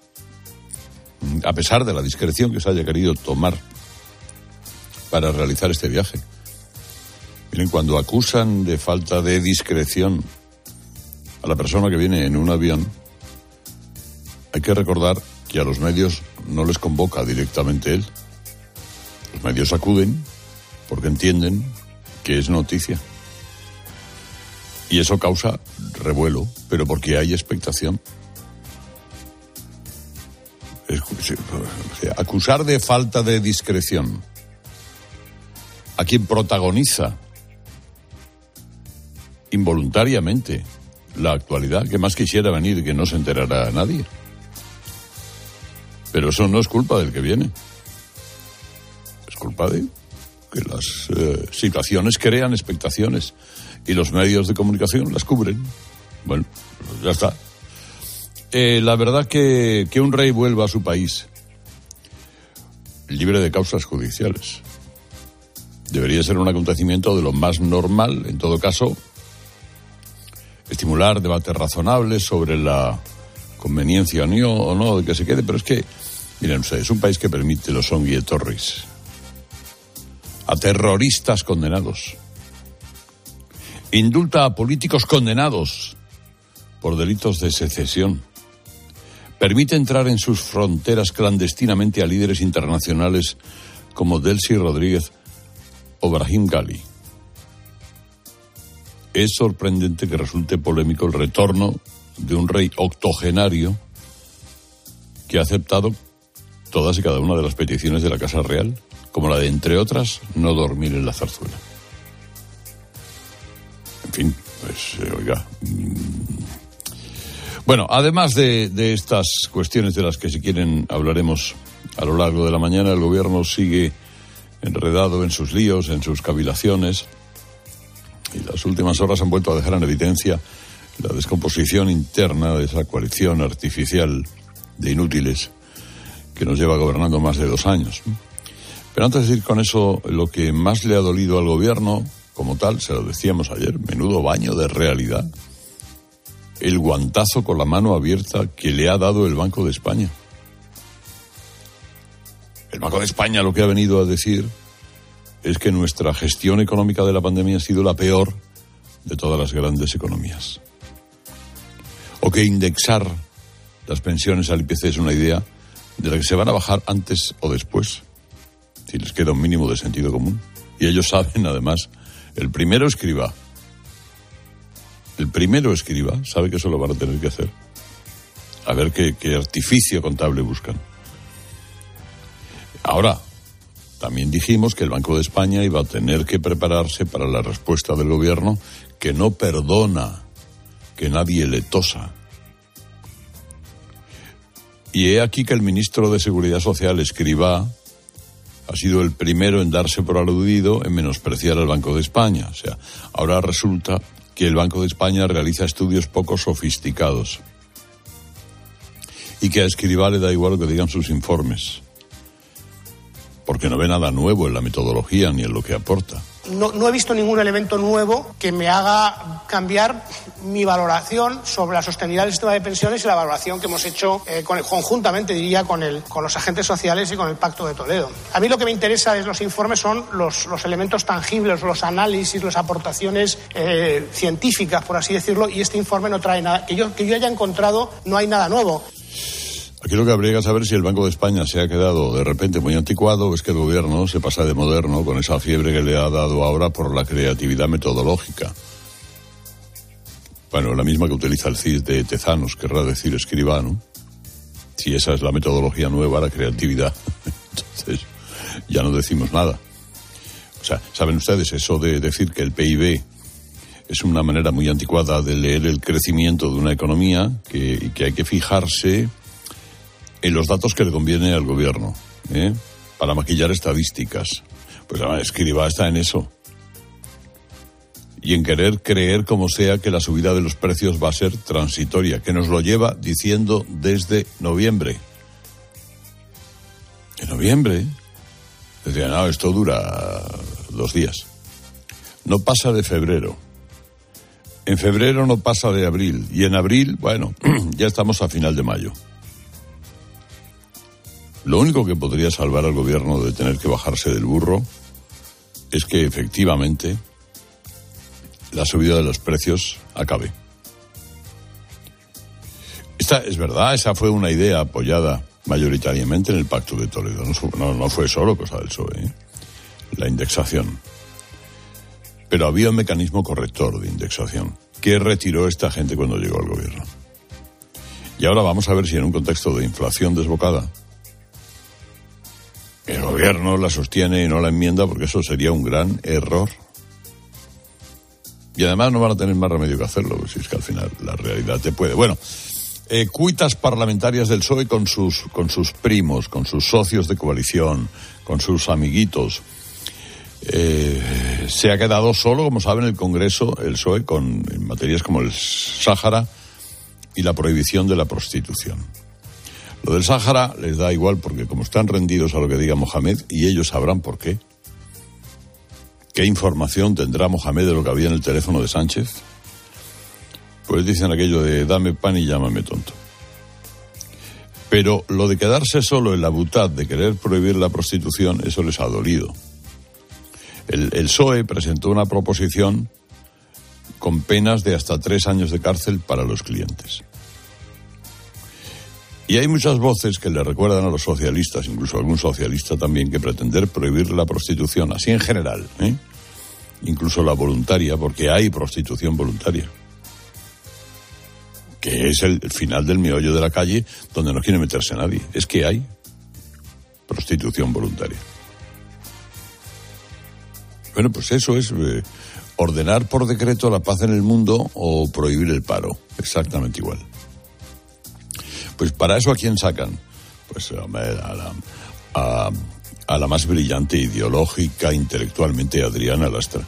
a pesar de la discreción que se haya querido tomar para realizar este viaje. Miren, cuando acusan de falta de discreción a la persona que viene en un avión, hay que recordar que a los medios no les convoca directamente él. Los medios acuden porque entienden que es noticia. Y eso causa revuelo, pero porque hay expectación. Es, o sea, acusar de falta de discreción a quien protagoniza involuntariamente la actualidad, que más quisiera venir y que no se enterara a nadie. Pero eso no es culpa del que viene. Es culpa de que las eh, situaciones crean expectaciones y los medios de comunicación las cubren. Bueno, ya está. Eh, la verdad que, que un rey vuelva a su país libre de causas judiciales debería ser un acontecimiento de lo más normal. En todo caso, estimular debates razonables sobre la conveniencia o no de que se quede. Pero es que, miren ustedes, es un país que permite los ongi etorris a terroristas condenados, indulta a políticos condenados por delitos de secesión, permite entrar en sus fronteras clandestinamente a líderes internacionales como Delcy Rodríguez o Brahim Ghali. Es sorprendente que resulte polémico el retorno de un rey octogenario que ha aceptado todas y cada una de las peticiones de la Casa Real, como la de, entre otras, no dormir en la zarzuela. En fin, pues, eh, oiga... Bueno, además de, de estas cuestiones de las que si quieren hablaremos a lo largo de la mañana, el gobierno sigue enredado en sus líos, en sus cavilaciones, y las últimas horas han vuelto a dejar en evidencia la descomposición interna de esa coalición artificial de inútiles que nos lleva gobernando más de dos años. Pero antes de ir con eso, lo que más le ha dolido al gobierno, como tal, se lo decíamos ayer, menudo baño de realidad, el guantazo con la mano abierta que le ha dado el Banco de España. El Banco de España lo que ha venido a decir es que nuestra gestión económica de la pandemia ha sido la peor de todas las grandes economías. O que indexar las pensiones al I P C es una idea de la que se van a bajar antes o después, si les queda un mínimo de sentido común. Y ellos saben, además, el primero escriba, el primero escriba sabe que eso lo van a tener que hacer. A ver qué, qué artificio contable buscan. Ahora, también dijimos que el Banco de España iba a tener que prepararse para la respuesta del gobierno, que no perdona que nadie le tosa. Y he aquí que el ministro de Seguridad Social, Escrivá, ha sido el primero en darse por aludido en menospreciar al Banco de España. O sea, ahora resulta que el Banco de España realiza estudios poco sofisticados. y que a Escrivá le da igual lo que digan sus informes, porque no ve nada nuevo en la metodología ni en lo que aporta. No, no he visto ningún elemento nuevo que me haga cambiar mi valoración sobre la sostenibilidad del sistema de pensiones y la valoración que hemos hecho eh, con el, conjuntamente, diría, con, el, con los agentes sociales y con el Pacto de Toledo. A mí lo que me interesa de los informes son los, los elementos tangibles, los análisis, las aportaciones eh, científicas, por así decirlo, y este informe no trae nada. Que yo, que yo haya encontrado, no hay nada nuevo. Aquí lo que habría que saber si el Banco de España se ha quedado de repente muy anticuado o es que el gobierno se pasa de moderno con esa fiebre que le ha dado ahora por la creatividad metodológica. Bueno, la misma que utiliza el C I S de Tezanos, querrá decir Escrivá, ¿no? Si esa es la metodología nueva, la creatividad, entonces ya no decimos nada. O sea, ¿saben ustedes eso de decir que el P I B es una manera muy anticuada de leer el crecimiento de una economía que, y que hay que fijarse en los datos que le conviene al gobierno, ¿eh? Para maquillar estadísticas? Pues además, Escrivá está en eso. Y en querer creer como sea que la subida de los precios va a ser transitoria, que nos lo lleva diciendo desde noviembre. En noviembre decían, no, esto dura dos días. No pasa de febrero. En febrero no pasa de abril. Y en abril, bueno, ya estamos a final de mayo. Lo único que podría salvar al gobierno de tener que bajarse del burro es que efectivamente la subida de los precios acabe. Esta es verdad, esa fue una idea apoyada mayoritariamente en el Pacto de Toledo. No, no, no fue solo cosa del P S O E, ¿eh? La indexación. Pero había un mecanismo corrector de indexación que retiró esta gente cuando llegó al gobierno. Y ahora vamos a ver si en un contexto de inflación desbocada el gobierno la sostiene y no la enmienda, porque eso sería un gran error. Y además no van a tener más remedio que hacerlo, si es que al final la realidad te puede. Bueno, eh, cuitas parlamentarias del P S O E con sus, con sus primos, con sus socios de coalición, con sus amiguitos. Eh, se ha quedado solo, como saben, el Congreso, el P S O E, con en materias como el Sáhara y la prohibición de la prostitución. Lo del Sáhara les da igual porque como están rendidos a lo que diga Mohamed, y ellos sabrán por qué. ¿Qué información tendrá Mohamed de lo que había en el teléfono de Sánchez? Pues dicen aquello de dame pan y llámame tonto. Pero lo de quedarse solo en la butad de querer prohibir la prostitución, eso les ha dolido. El, el P S O E presentó una proposición con penas de hasta tres años de cárcel para los clientes. Y hay muchas voces que le recuerdan a los socialistas, incluso algún socialista también, que pretender prohibir la prostitución, así en general, ¿eh? Incluso la voluntaria, porque hay prostitución voluntaria, que es el final del meollo de la calle donde no quiere meterse nadie. Es que hay prostitución voluntaria. Bueno, pues eso es eh, ordenar por decreto la paz en el mundo o prohibir el paro, exactamente igual. Pues para eso, ¿a quién sacan? Pues a la, a, a la más brillante ideológica, intelectualmente, Adriana Lastra.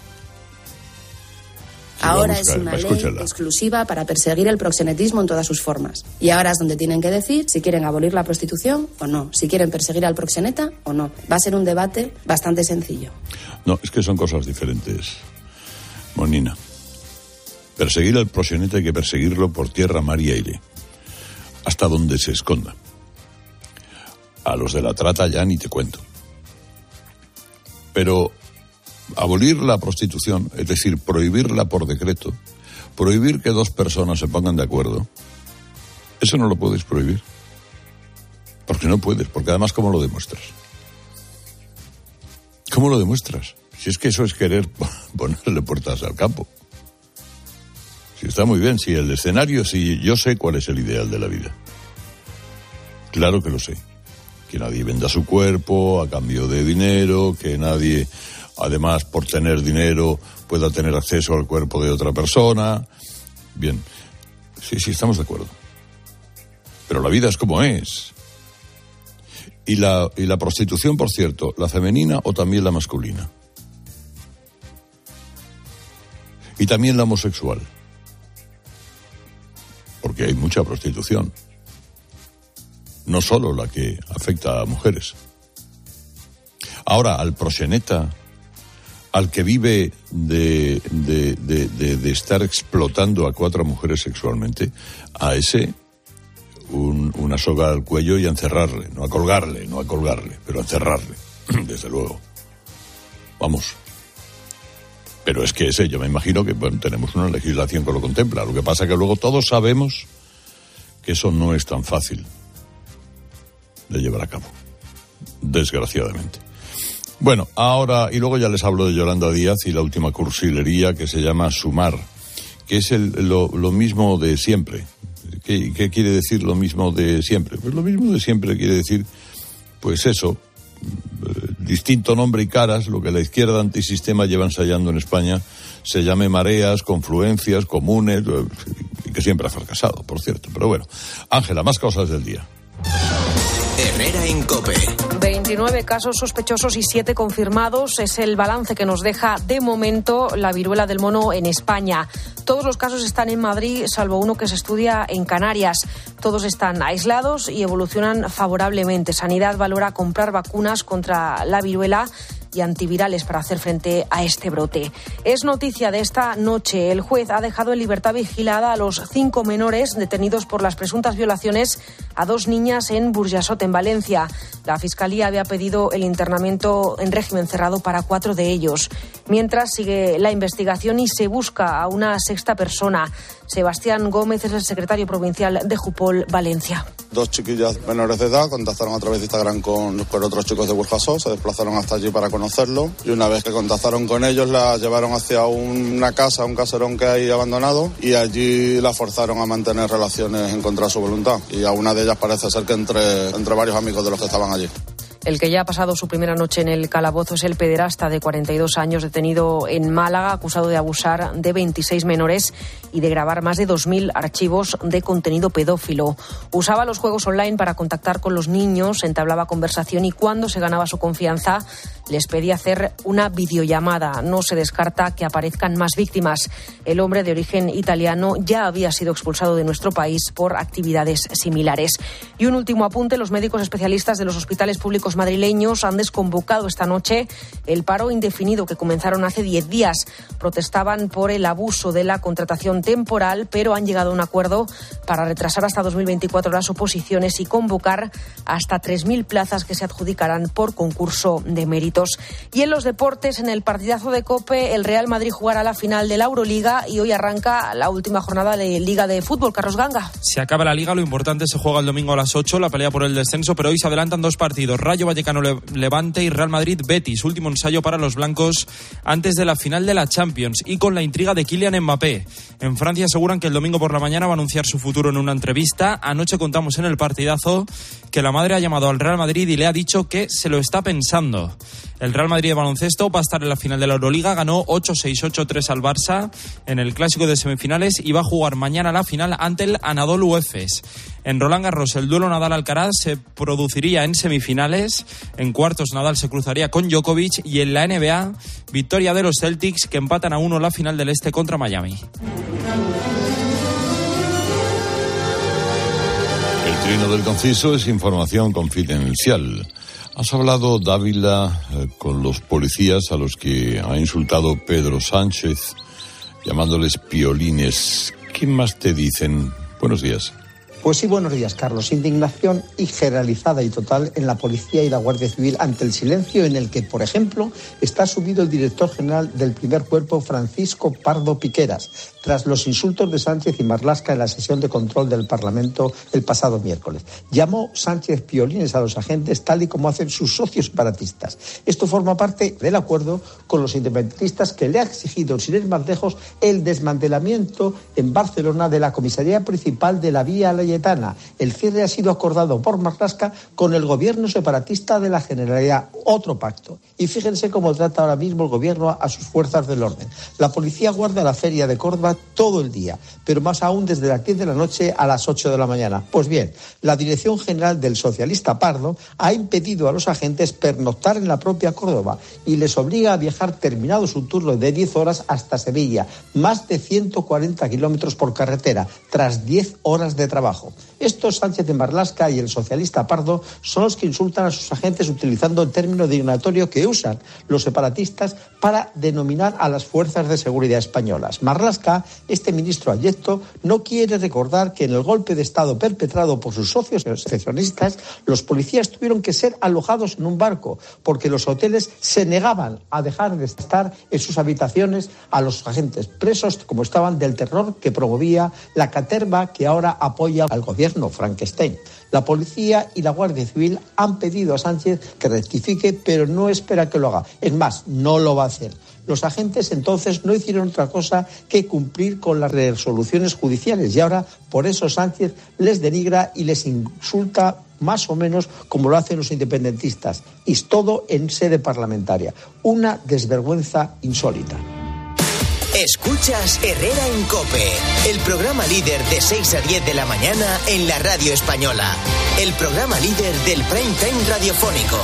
Ahora es una ley exclusiva para perseguir el proxenetismo en todas sus formas. Y ahora es donde tienen que decir si quieren abolir la prostitución o no, si quieren perseguir al proxeneta o no. Va a ser un debate bastante sencillo. No, es que son cosas diferentes, Monina. Perseguir al proxeneta hay que perseguirlo por tierra, mar y aire, hasta donde se esconda. A los de la trata ya ni te cuento. Pero abolir la prostitución, es decir, prohibirla por decreto, prohibir que dos personas se pongan de acuerdo, eso no lo puedes prohibir. Porque no puedes, porque además, ¿cómo lo demuestras? ¿Cómo lo demuestras? Si es que eso es querer ponerle puertas al campo. Si está muy bien, si el escenario, si yo sé cuál es el ideal de la vida. Claro que lo sé. Que nadie venda su cuerpo a cambio de dinero, que nadie, además, por tener dinero, pueda tener acceso al cuerpo de otra persona. Bien, sí, sí, estamos de acuerdo. Pero la vida es como es. Y la, y la prostitución, por cierto, la femenina o también la masculina. Y también la homosexual. Porque hay mucha prostitución. no solo la que afecta a mujeres. Ahora, al proxeneta, al que vive de, de, de, de, de estar explotando a cuatro mujeres sexualmente, a ese un, una soga al cuello y a encerrarle, no a colgarle, no a colgarle, pero a encerrarle, desde luego. Vamos. Pero es que ese, yo me imagino que bueno, tenemos una legislación que lo contempla. Lo que pasa es que luego todos sabemos que eso no es tan fácil de llevar a cabo, desgraciadamente. Bueno, ahora, y luego ya les hablo de Yolanda Díaz y la última cursilería que se llama Sumar, que es el, lo, lo mismo de siempre. ¿Qué, ¿Qué quiere decir lo mismo de siempre? Pues lo mismo de siempre quiere decir, pues eso, distinto nombre y caras, lo que la izquierda antisistema lleva ensayando en España, se llame mareas, confluencias, comunes, y que siempre ha fracasado, por cierto. Pero bueno, Ángela, más cosas del día. Herrera en COPE. veintinueve casos sospechosos y siete confirmados es el balance que nos deja de momento la viruela del mono en España. Todos los casos están en Madrid, salvo uno que se estudia en Canarias. Todos están aislados y evolucionan favorablemente. Sanidad valora comprar vacunas contra la viruela y antivirales para hacer frente a este brote. Es noticia de esta noche. El juez ha dejado en libertad vigilada a los cinco menores detenidos por las presuntas violaciones a dos niñas en Burjasot, en Valencia. La Fiscalía había pedido el internamiento en régimen cerrado para cuatro de ellos. Mientras sigue la investigación y se busca a una sexta persona. Sebastián Gómez es el secretario provincial de Jupol, Valencia. Dos chiquillas menores de edad contactaron a través de Instagram con, con otros chicos de Burjasot, se desplazaron hasta allí para conocerlo y una vez que contactaron con ellos la llevaron hacia una casa, un caserón que hay abandonado y allí la forzaron a mantener relaciones en contra de su voluntad y a una de ellas parece ser que entre, entre varios amigos de los que estaban allí. El que ya ha pasado su primera noche en el calabozo es el pederasta de cuarenta y dos años detenido en Málaga, acusado de abusar de veintiséis menores y de grabar más de dos mil archivos de contenido pedófilo. Usaba los juegos online para contactar con los niños, entablaba conversación y cuando se ganaba su confianza les pedía hacer una videollamada. No se descarta que aparezcan más víctimas. El hombre de origen italiano ya había sido expulsado de nuestro país por actividades similares. Y un último apunte, los médicos especialistas de los hospitales públicos madrileños han desconvocado esta noche el paro indefinido que comenzaron hace diez días. Protestaban por el abuso de la contratación temporal, pero han llegado a un acuerdo para retrasar hasta dos mil veinticuatro las oposiciones y convocar hasta tres mil plazas que se adjudicarán por concurso de méritos. Y en los deportes, en el partidazo de COPE, el Real Madrid jugará la final de la Euroliga y hoy arranca la última jornada de Liga de Fútbol. Carlos Ganga. Se acaba la Liga, lo importante se juega el domingo a las ocho, la pelea por el descenso, pero hoy se adelantan dos partidos, Rayo Vallecano Levante y Real Madrid Betis, último ensayo para los blancos antes de la final de la Champions y con la intriga de Kylian Mbappé. En Francia aseguran que el domingo por la mañana va a anunciar su futuro en una entrevista. Anoche contamos en el partidazo que la madre ha llamado al Real Madrid y le ha dicho que se lo está pensando. El Real Madrid de baloncesto va a estar en la final de la Euroliga, ganó ocho seis ocho tres al Barça en el clásico de semifinales y va a jugar mañana la final ante el Anadolu Efes. En Roland Garros el duelo Nadal-Alcaraz se produciría en semifinales, en cuartos Nadal se cruzaría con Djokovic y en la N B A victoria de los Celtics que empatan a uno la final del Este contra Miami. El trino del conciso es información confidencial. Has hablado, Dávila, eh, con los policías a los que ha insultado Pedro Sánchez, llamándoles piolines. ¿Qué más te dicen? Buenos días. Pues sí, buenos días, Carlos. Indignación y generalizada y total en la Policía y la Guardia Civil ante el silencio en el que, por ejemplo, está subido el director general del primer cuerpo, Francisco Pardo Piqueras, tras los insultos de Sánchez y Marlaska en la sesión de control del Parlamento el pasado miércoles. Llamó Sánchez piolines a los agentes tal y como hacen sus socios separatistas. Esto forma parte del acuerdo con los independentistas que le ha exigido, sin ir más lejos, el desmantelamiento en Barcelona de la comisaría principal de la Vía Laietana. El cierre ha sido acordado por Marlaska con el gobierno separatista de la Generalidad, otro pacto. Y fíjense cómo trata ahora mismo el gobierno a sus fuerzas del orden. La policía guarda la feria de Córdoba todo el día, pero más aún desde las diez de la noche a las ocho de la mañana. Pues bien, la Dirección General del socialista Pardo ha impedido a los agentes pernoctar en la propia Córdoba y les obliga a viajar terminado su turno de diez horas hasta Sevilla, más de ciento cuarenta kilómetros por carretera, tras diez horas de trabajo. trabajo. Estos Sánchez de Marlaska y el socialista Pardo son los que insultan a sus agentes utilizando el término dignatorio que usan los separatistas para denominar a las fuerzas de seguridad españolas. Marlaska, este ministro abyecto, no quiere recordar que en el golpe de Estado perpetrado por sus socios secesionistas, los policías tuvieron que ser alojados en un barco porque los hoteles se negaban a dejar de estar en sus habitaciones a los agentes presos como estaban del terror que promovía la caterva que ahora apoya al gobierno Frankenstein. La policía y la Guardia Civil han pedido a Sánchez que rectifique, pero no espera que lo haga. Es más, no lo va a hacer. Los agentes entonces no hicieron otra cosa que cumplir con las resoluciones judiciales y ahora por eso Sánchez les denigra y les insulta más o menos como lo hacen los independentistas, y todo en sede parlamentaria. Una desvergüenza insólita. Escuchas Herrera en COPE, el programa líder de seis a diez de la mañana en la radio española. El programa líder del prime time radiofónico.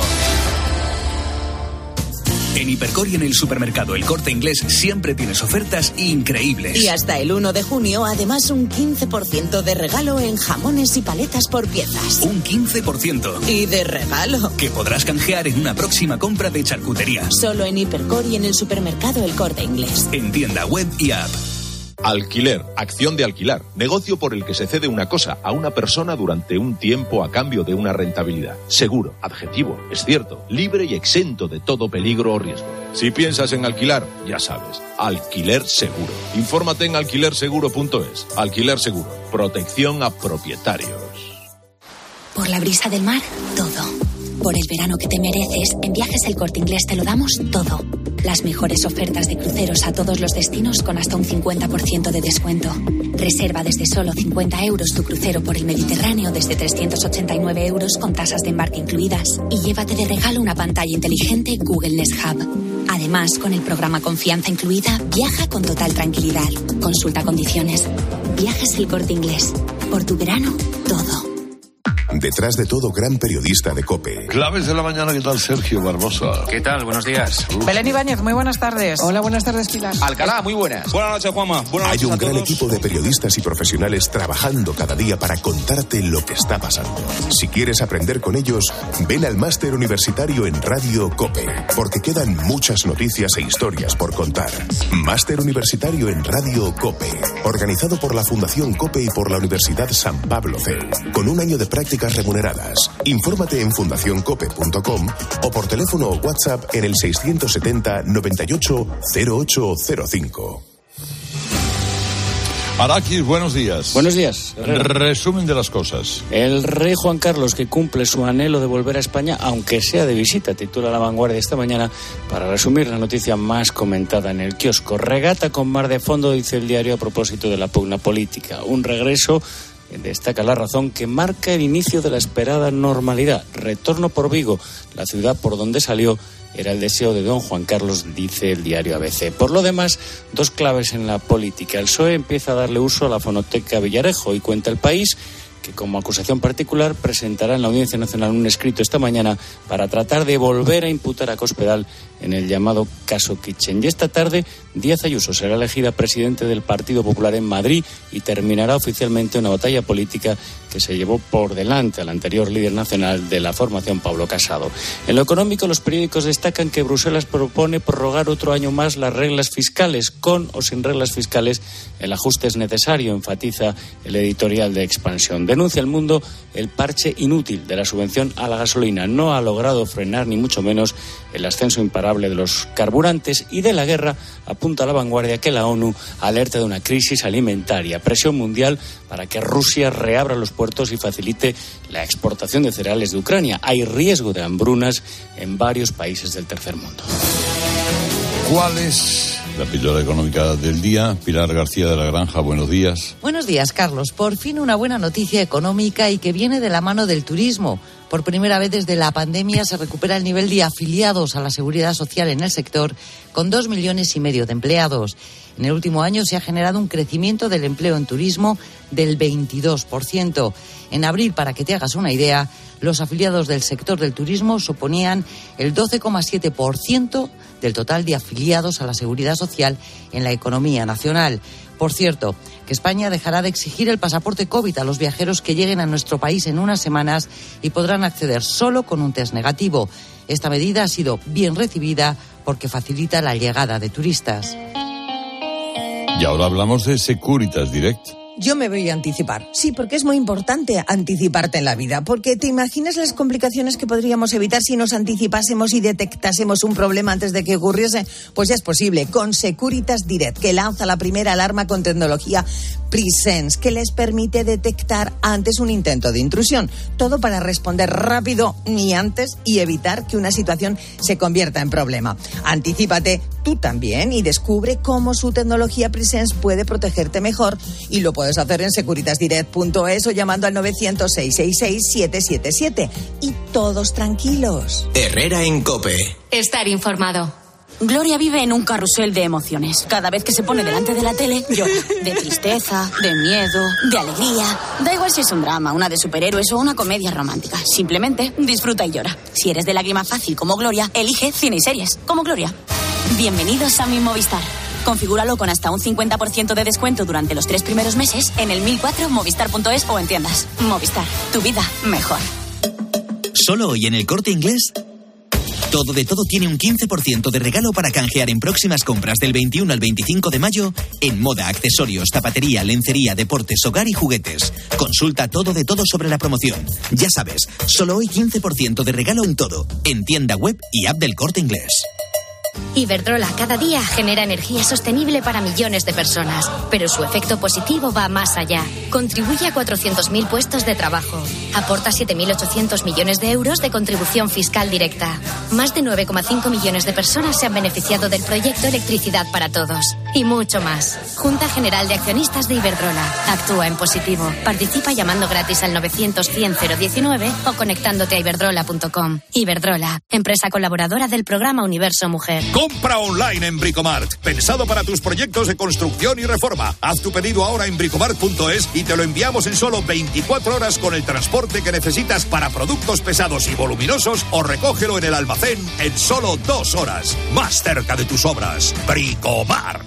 En Hipercor y en el supermercado El Corte Inglés siempre tienes ofertas increíbles. Y hasta el uno de junio, además, un quince por ciento de regalo en jamones y paletas por piezas. Un quince por ciento. Y de regalo. Que podrás canjear en una próxima compra de charcutería. Solo en Hipercor y en el supermercado El Corte Inglés. En tienda web y app. Alquiler, acción de alquilar, negocio por el que se cede una cosa a una persona durante un tiempo a cambio de una rentabilidad. Seguro, adjetivo, es cierto, libre y exento de todo peligro o riesgo. Si piensas en alquilar, ya sabes, Alquiler Seguro. Infórmate en alquiler seguro punto es. Alquiler Seguro, protección a propietarios. Por la brisa del mar, todo. Por el verano que te mereces, en Viajes El Corte Inglés te lo damos todo. Las mejores ofertas de cruceros a todos los destinos con hasta un cincuenta por ciento de descuento. Reserva desde solo cincuenta euros tu crucero por el Mediterráneo desde trescientos ochenta y nueve euros con tasas de embarque incluidas. Y llévate de regalo una pantalla inteligente Google Nest Hub. Además, con el programa Confianza incluida, viaja con total tranquilidad. Consulta condiciones. Viajes El Corte Inglés. Por tu verano, todo. Detrás de todo, gran periodista de COPE. Claves de la mañana, ¿qué tal, Sergio Barbosa? ¿Qué tal? Buenos días. Uf. Belén Ibáñez, muy buenas tardes. Hola, buenas tardes, Pilar. Alcalá, muy buenas. Buenas noches, Juanma. Buenas noches. Hay un a gran todos. equipo de periodistas y profesionales trabajando cada día para contarte lo que está pasando. Si quieres aprender con ellos, ven al máster universitario en Radio COPE, porque quedan muchas noticias e historias por contar. Máster universitario en Radio COPE, organizado por la Fundación COPE y por la Universidad San Pablo C E U, con un año de prácticas remuneradas. Infórmate en fundación cope punto com o por teléfono o WhatsApp en el seiscientos setenta noventa y ocho cero ocho cero cinco. Arakis, buenos días. Buenos días. Herrera. Resumen de las cosas. El rey Juan Carlos, que cumple su anhelo de volver a España, aunque sea de visita, titula La Vanguardia esta mañana, para resumir la noticia más comentada en el kiosco. Regata con mar de fondo, dice el diario, a propósito de la pugna política. Un regreso, destaca La Razón, que marca el inicio de la esperada normalidad. Retorno por Vigo, la ciudad por donde salió, era el deseo de don Juan Carlos, dice el diario A B C. Por lo demás, dos claves en la política. El P S O E empieza a darle uso a la fonoteca Villarejo y cuenta El País que como acusación particular presentará en la Audiencia Nacional un escrito esta mañana para tratar de volver a imputar a Cospedal en el llamado caso Kitchen. Y esta tarde Díaz Ayuso será elegida presidente del Partido Popular en Madrid y terminará oficialmente una batalla política que se llevó por delante al anterior líder nacional de la formación, Pablo Casado. En lo económico, los periódicos destacan que Bruselas propone prorrogar otro año más las reglas fiscales. Con o sin reglas fiscales, el ajuste es necesario, enfatiza el editorial de Expansión. Denuncia El Mundo el parche inútil de la subvención a la gasolina. No ha logrado frenar ni mucho menos el ascenso imparable de los carburantes. Y de la guerra apunta La Vanguardia que la ONU alerta de una crisis alimentaria. Presión mundial para que Rusia reabra los puertos y facilite la exportación de cereales de Ucrania. Hay riesgo de hambrunas en varios países del tercer mundo. ¿Cuál es la píldora económica del día? Pilar García de la Granja, buenos días. Buenos días, Carlos. Por fin una buena noticia económica y que viene de la mano del turismo. Por primera vez desde la pandemia se recupera el nivel de afiliados a la Seguridad Social en el sector, con dos millones y medio de empleados. En el último año se ha generado un crecimiento del empleo en turismo del veintidós por ciento. En abril, para que te hagas una idea, los afiliados del sector del turismo suponían el doce coma siete por ciento del total de afiliados a la Seguridad Social en la economía nacional. Por cierto, que España dejará de exigir el pasaporte COVID a los viajeros que lleguen a nuestro país en unas semanas y podrán acceder solo con un test negativo. Esta medida ha sido bien recibida porque facilita la llegada de turistas. Y ahora hablamos de Securitas Direct. Yo me voy a anticipar. Sí, porque es muy importante anticiparte en la vida. Porque te imaginas las complicaciones que podríamos evitar si nos anticipásemos y detectásemos un problema antes de que ocurriese. Pues ya es posible. Con Securitas Direct, que lanza la primera alarma con tecnología Presence, que les permite detectar antes un intento de intrusión. Todo para responder rápido y antes y evitar que una situación se convierta en problema. Anticípate tú también y descubre cómo su tecnología Presence puede protegerte mejor, y lo puedes hacer en securitas direct punto es o llamando al novecientos, seiscientos sesenta y seis, setecientos setenta y siete. Y todos tranquilos. Herrera en COPE. Estar informado. Gloria vive en un carrusel de emociones. Cada vez que se pone delante de la tele, llora. De tristeza, de miedo, de alegría. Da igual si es un drama, una de superhéroes o una comedia romántica. Simplemente disfruta y llora. Si eres de lágrima fácil como Gloria, elige cine y series como Gloria. Bienvenidos a mi Movistar. Configúralo con hasta un cincuenta por ciento de descuento durante los tres primeros meses en el mil cuatro movistar punto es o en tiendas. Movistar, tu vida mejor. Solo hoy en El Corte Inglés, Todo de Todo tiene un quince por ciento de regalo para canjear en próximas compras del veintiuno al veinticinco de mayo en moda, accesorios, zapatería, lencería, deportes, hogar y juguetes. Consulta Todo de Todo sobre la promoción. Ya sabes, solo hoy quince por ciento de regalo en todo, en tienda web y app del Corte Inglés. Iberdrola cada día genera energía sostenible para millones de personas, pero su efecto positivo va más allá. Contribuye a cuatrocientos mil puestos de trabajo. Aporta siete mil ochocientos millones de euros de contribución fiscal directa. Más de nueve coma cinco millones de personas se han beneficiado del proyecto Electricidad para Todos. Y mucho más. Junta General de Accionistas de Iberdrola. Actúa en positivo. Participa llamando gratis al novecientos, cien, cero diecinueve o conectándote a iberdrola punto com. Iberdrola, empresa colaboradora del programa Universo Mujer. Compra online en Bricomart, pensado para tus proyectos de construcción y reforma. Haz tu pedido ahora en bricomart punto es y te lo enviamos en solo veinticuatro horas con el transporte que necesitas para productos pesados y voluminosos, o recógelo en el almacén en solo dos horas. Más cerca de tus obras. Bricomart.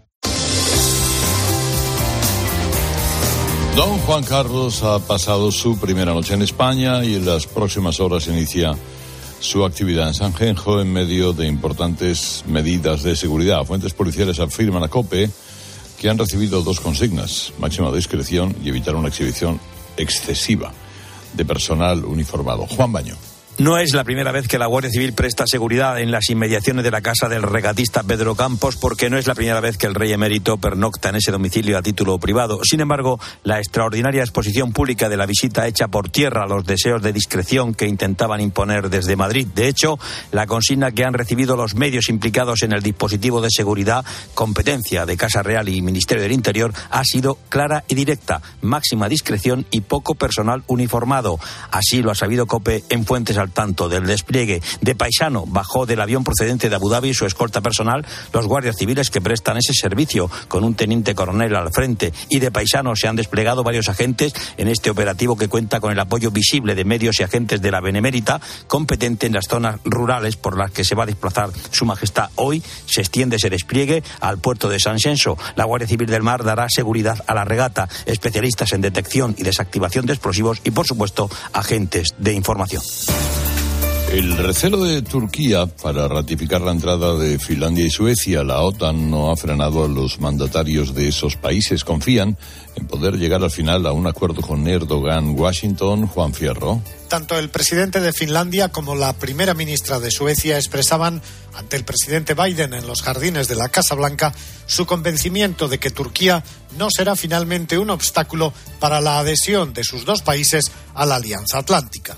Don Juan Carlos ha pasado su primera noche en España y en las próximas horas inicia su actividad en Sanjenjo en medio de importantes medidas de seguridad. Fuentes policiales afirman a COPE que han recibido dos consignas: máxima discreción y evitar una exhibición excesiva de personal uniformado. Juan Baño. No es la primera vez que la Guardia Civil presta seguridad en las inmediaciones de la casa del regatista Pedro Campos, porque no es la primera vez que el rey emérito pernocta en ese domicilio a título privado. Sin embargo, la extraordinaria exposición pública de la visita echa por tierra los deseos de discreción que intentaban imponer desde Madrid. De hecho, la consigna que han recibido los medios implicados en el dispositivo de seguridad, competencia de Casa Real y Ministerio del Interior, ha sido clara y directa: máxima discreción y poco personal uniformado. Así lo ha sabido COPE en fuentes al tanto del despliegue. De paisano bajó del avión procedente de Abu Dhabi su escolta personal, los guardias civiles que prestan ese servicio, con un teniente coronel al frente, y de paisano se han desplegado varios agentes en este operativo que cuenta con el apoyo visible de medios y agentes de la Benemérita, competente en las zonas rurales por las que se va a desplazar Su Majestad. Hoy se extiende ese despliegue al puerto de Sanxenxo. La Guardia Civil del Mar dará seguridad a la regata, especialistas en detección y desactivación de explosivos y, por supuesto, agentes de información. El recelo de Turquía para ratificar la entrada de Finlandia y Suecia a la OTAN no ha frenado a los mandatarios de esos países. Confían en poder llegar al final a un acuerdo con Erdogan. Washington, Juan Fierro. Tanto el presidente de Finlandia como la primera ministra de Suecia expresaban ante el presidente Biden en los jardines de la Casa Blanca su convencimiento de que Turquía no será finalmente un obstáculo para la adhesión de sus dos países a la Alianza Atlántica.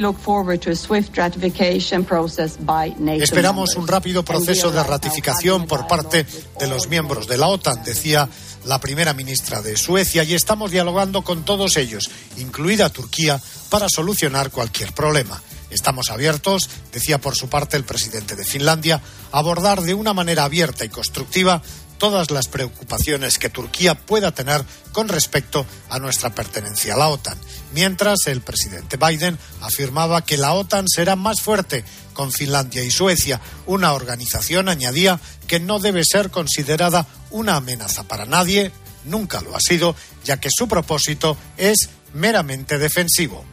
Esperamos un rápido proceso de ratificación por parte de los miembros de la OTAN, decía la primera ministra de Suecia, y estamos dialogando con todos ellos, incluida Turquía, para solucionar cualquier problema. Estamos abiertos, decía por su parte el presidente de Finlandia, a abordar de una manera abierta y constructiva todas las preocupaciones que Turquía pueda tener con respecto a nuestra pertenencia a la OTAN. Mientras, el presidente Biden afirmaba que la OTAN será más fuerte con Finlandia y Suecia, una organización, añadía, que no debe ser considerada una amenaza para nadie nunca lo ha sido, ya que su propósito es meramente defensivo.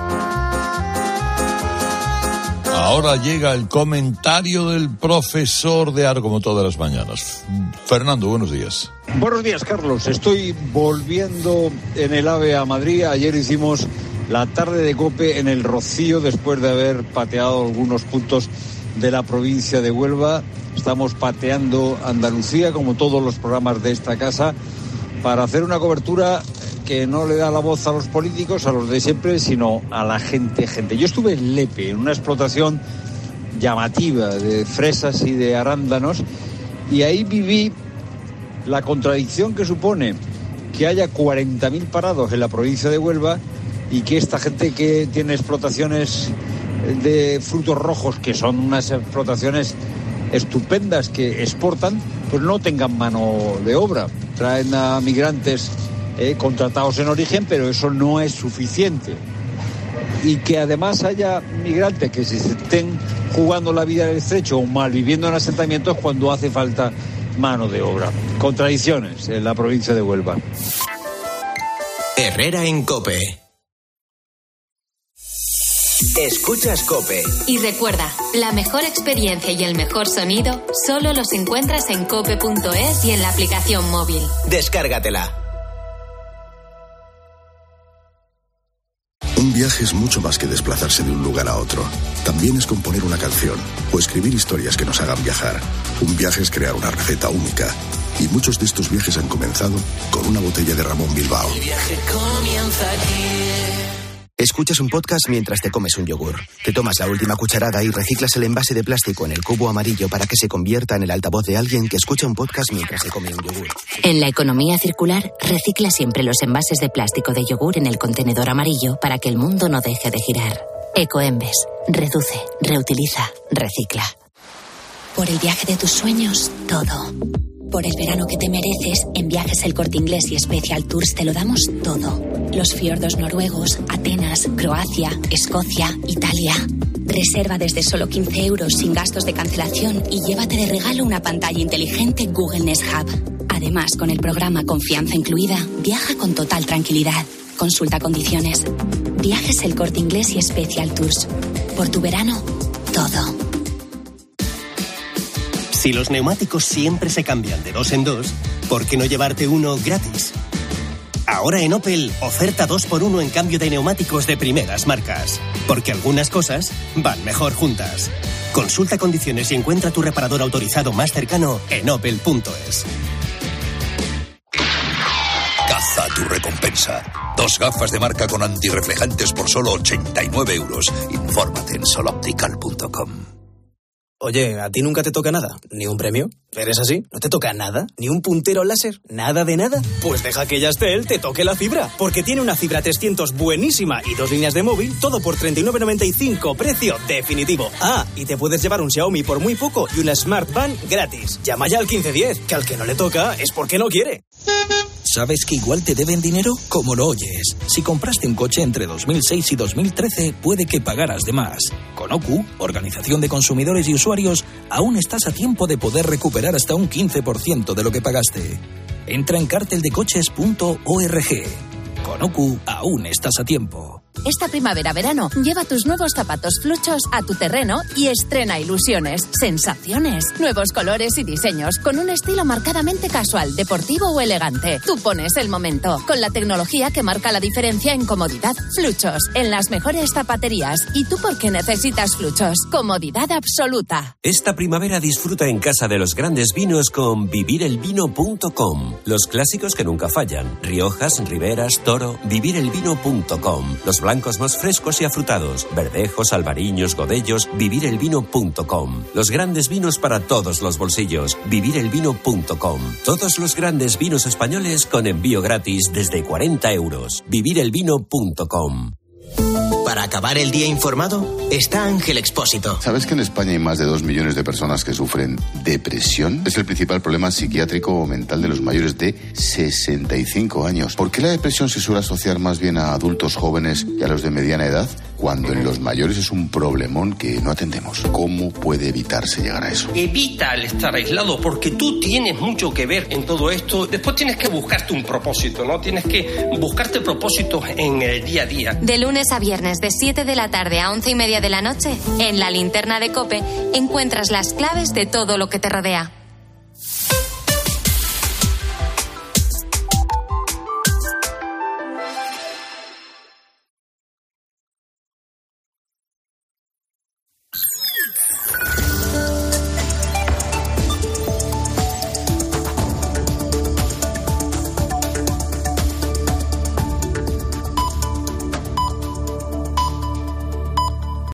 Ahora llega el comentario del profesor de Ar, como todas las mañanas. Fernando, buenos días. Buenos días, Carlos. Estoy volviendo en el AVE a Madrid. Ayer hicimos la tarde de COPE en el Rocío, después de haber pateado algunos puntos de la provincia de Huelva. Estamos pateando Andalucía, como todos los programas de esta casa, para hacer una cobertura que no le da la voz a los políticos, a los de siempre, sino a la gente, gente. Yo estuve en Lepe, en una explotación llamativa de fresas y de arándanos, y ahí viví la contradicción que supone que haya cuarenta mil parados en la provincia de Huelva y que esta gente que tiene explotaciones de frutos rojos, que son unas explotaciones estupendas que exportan, pues no tengan mano de obra. Traen a migrantes eh, contratados en origen, pero eso no es suficiente. Y que además haya migrantes que se estén jugando la vida del estrecho o mal viviendo en asentamientos cuando hace falta mano de obra. Contradicciones en la provincia de Huelva. Herrera en COPE. Escuchas COPE. Y recuerda, la mejor experiencia y el mejor sonido solo los encuentras en cope punto es y en la aplicación móvil. Descárgatela. Un viaje es mucho más que desplazarse de un lugar a otro. También es componer una canción o escribir historias que nos hagan viajar. Un viaje es crear una receta única. Y muchos de estos viajes han comenzado con una botella de Ramón Bilbao. El viaje comienza aquí. Escuchas un podcast mientras te comes un yogur. Te tomas la última cucharada y reciclas el envase de plástico en el cubo amarillo para que se convierta en el altavoz de alguien que escucha un podcast mientras se come un yogur. En la economía circular, recicla siempre los envases de plástico de yogur en el contenedor amarillo para que el mundo no deje de girar. Ecoembes. Reduce, reutiliza, recicla. Por el viaje de tus sueños, todo. Por el verano que te mereces, en Viajes El Corte Inglés y Special Tours te lo damos todo. Los fiordos noruegos, Atenas, Croacia, Escocia, Italia. Reserva desde solo quince euros sin gastos de cancelación y llévate de regalo una pantalla inteligente Google Nest Hub. Además, con el programa Confianza Incluida, viaja con total tranquilidad. Consulta condiciones. Viajes El Corte Inglés y Special Tours. Por tu verano, todo. Si los neumáticos siempre se cambian de dos en dos, ¿por qué no llevarte uno gratis? Ahora en Opel, oferta dos por uno en cambio de neumáticos de primeras marcas. Porque algunas cosas van mejor juntas. Consulta condiciones y encuentra tu reparador autorizado más cercano en opel punto es. Caza tu recompensa. Dos gafas de marca con antirreflejantes por solo ochenta y nueve euros. Infórmate en soloptical punto com. Oye, ¿a ti nunca te toca nada? ¿Ni un premio? ¿Eres así? ¿No te toca nada? ¿Ni un puntero láser? ¿Nada de nada? Pues deja que Yastel te toque la fibra, porque tiene una fibra trescientos buenísima y dos líneas de móvil, todo por treinta y nueve noventa y cinco, precio definitivo. Ah, y te puedes llevar un Xiaomi por muy poco y una Smart Band gratis. Llama ya al quince diez, que al que no le toca es porque no quiere. ¿Sabes que igual te deben dinero? Como lo oyes. Si compraste un coche entre dos mil seis y dos mil trece, puede que pagaras de más. Con O C U, Organización de Consumidores y Usuarios, aún estás a tiempo de poder recuperar hasta un quince por ciento de lo que pagaste. Entra en cartel de coches punto org. Con O C U, aún estás a tiempo. Esta primavera-verano, lleva tus nuevos zapatos fluchos a tu terreno y estrena ilusiones, sensaciones, nuevos colores y diseños, con un estilo marcadamente casual, deportivo o elegante. Tú pones el momento, con la tecnología que marca la diferencia en comodidad. Fluchos, en las mejores zapaterías. ¿Y tú por qué necesitas Fluchos? Comodidad absoluta. Esta primavera disfruta en casa de los grandes vinos con vivir el vino punto com. Los clásicos que nunca fallan. Riojas, Riberas, Toro, vivir el vino punto com. Los blancos más frescos y afrutados, verdejos, albariños, godellos, vivir el vino punto com. Los grandes vinos para todos los bolsillos, vivir el vino punto com. Todos los grandes vinos españoles con envío gratis desde cuarenta euros, vivir el vino punto com. Para acabar el día informado, está Ángel Expósito. ¿Sabes que en España hay más de dos millones de personas que sufren depresión? Es el principal problema psiquiátrico o mental de los mayores de sesenta y cinco años. ¿Por qué la depresión se suele asociar más bien a adultos jóvenes que a los de mediana edad? cuando en los mayores es un problemón que no atendemos. ¿Cómo puede evitarse llegar a eso? Evita el estar aislado porque tú tienes mucho que ver en todo esto. Después tienes que buscarte un propósito, ¿no? Tienes que buscarte propósitos en el día a día. De lunes a viernes de siete de la tarde a once y media de la noche, en La Linterna de COPE encuentras las claves de todo lo que te rodea.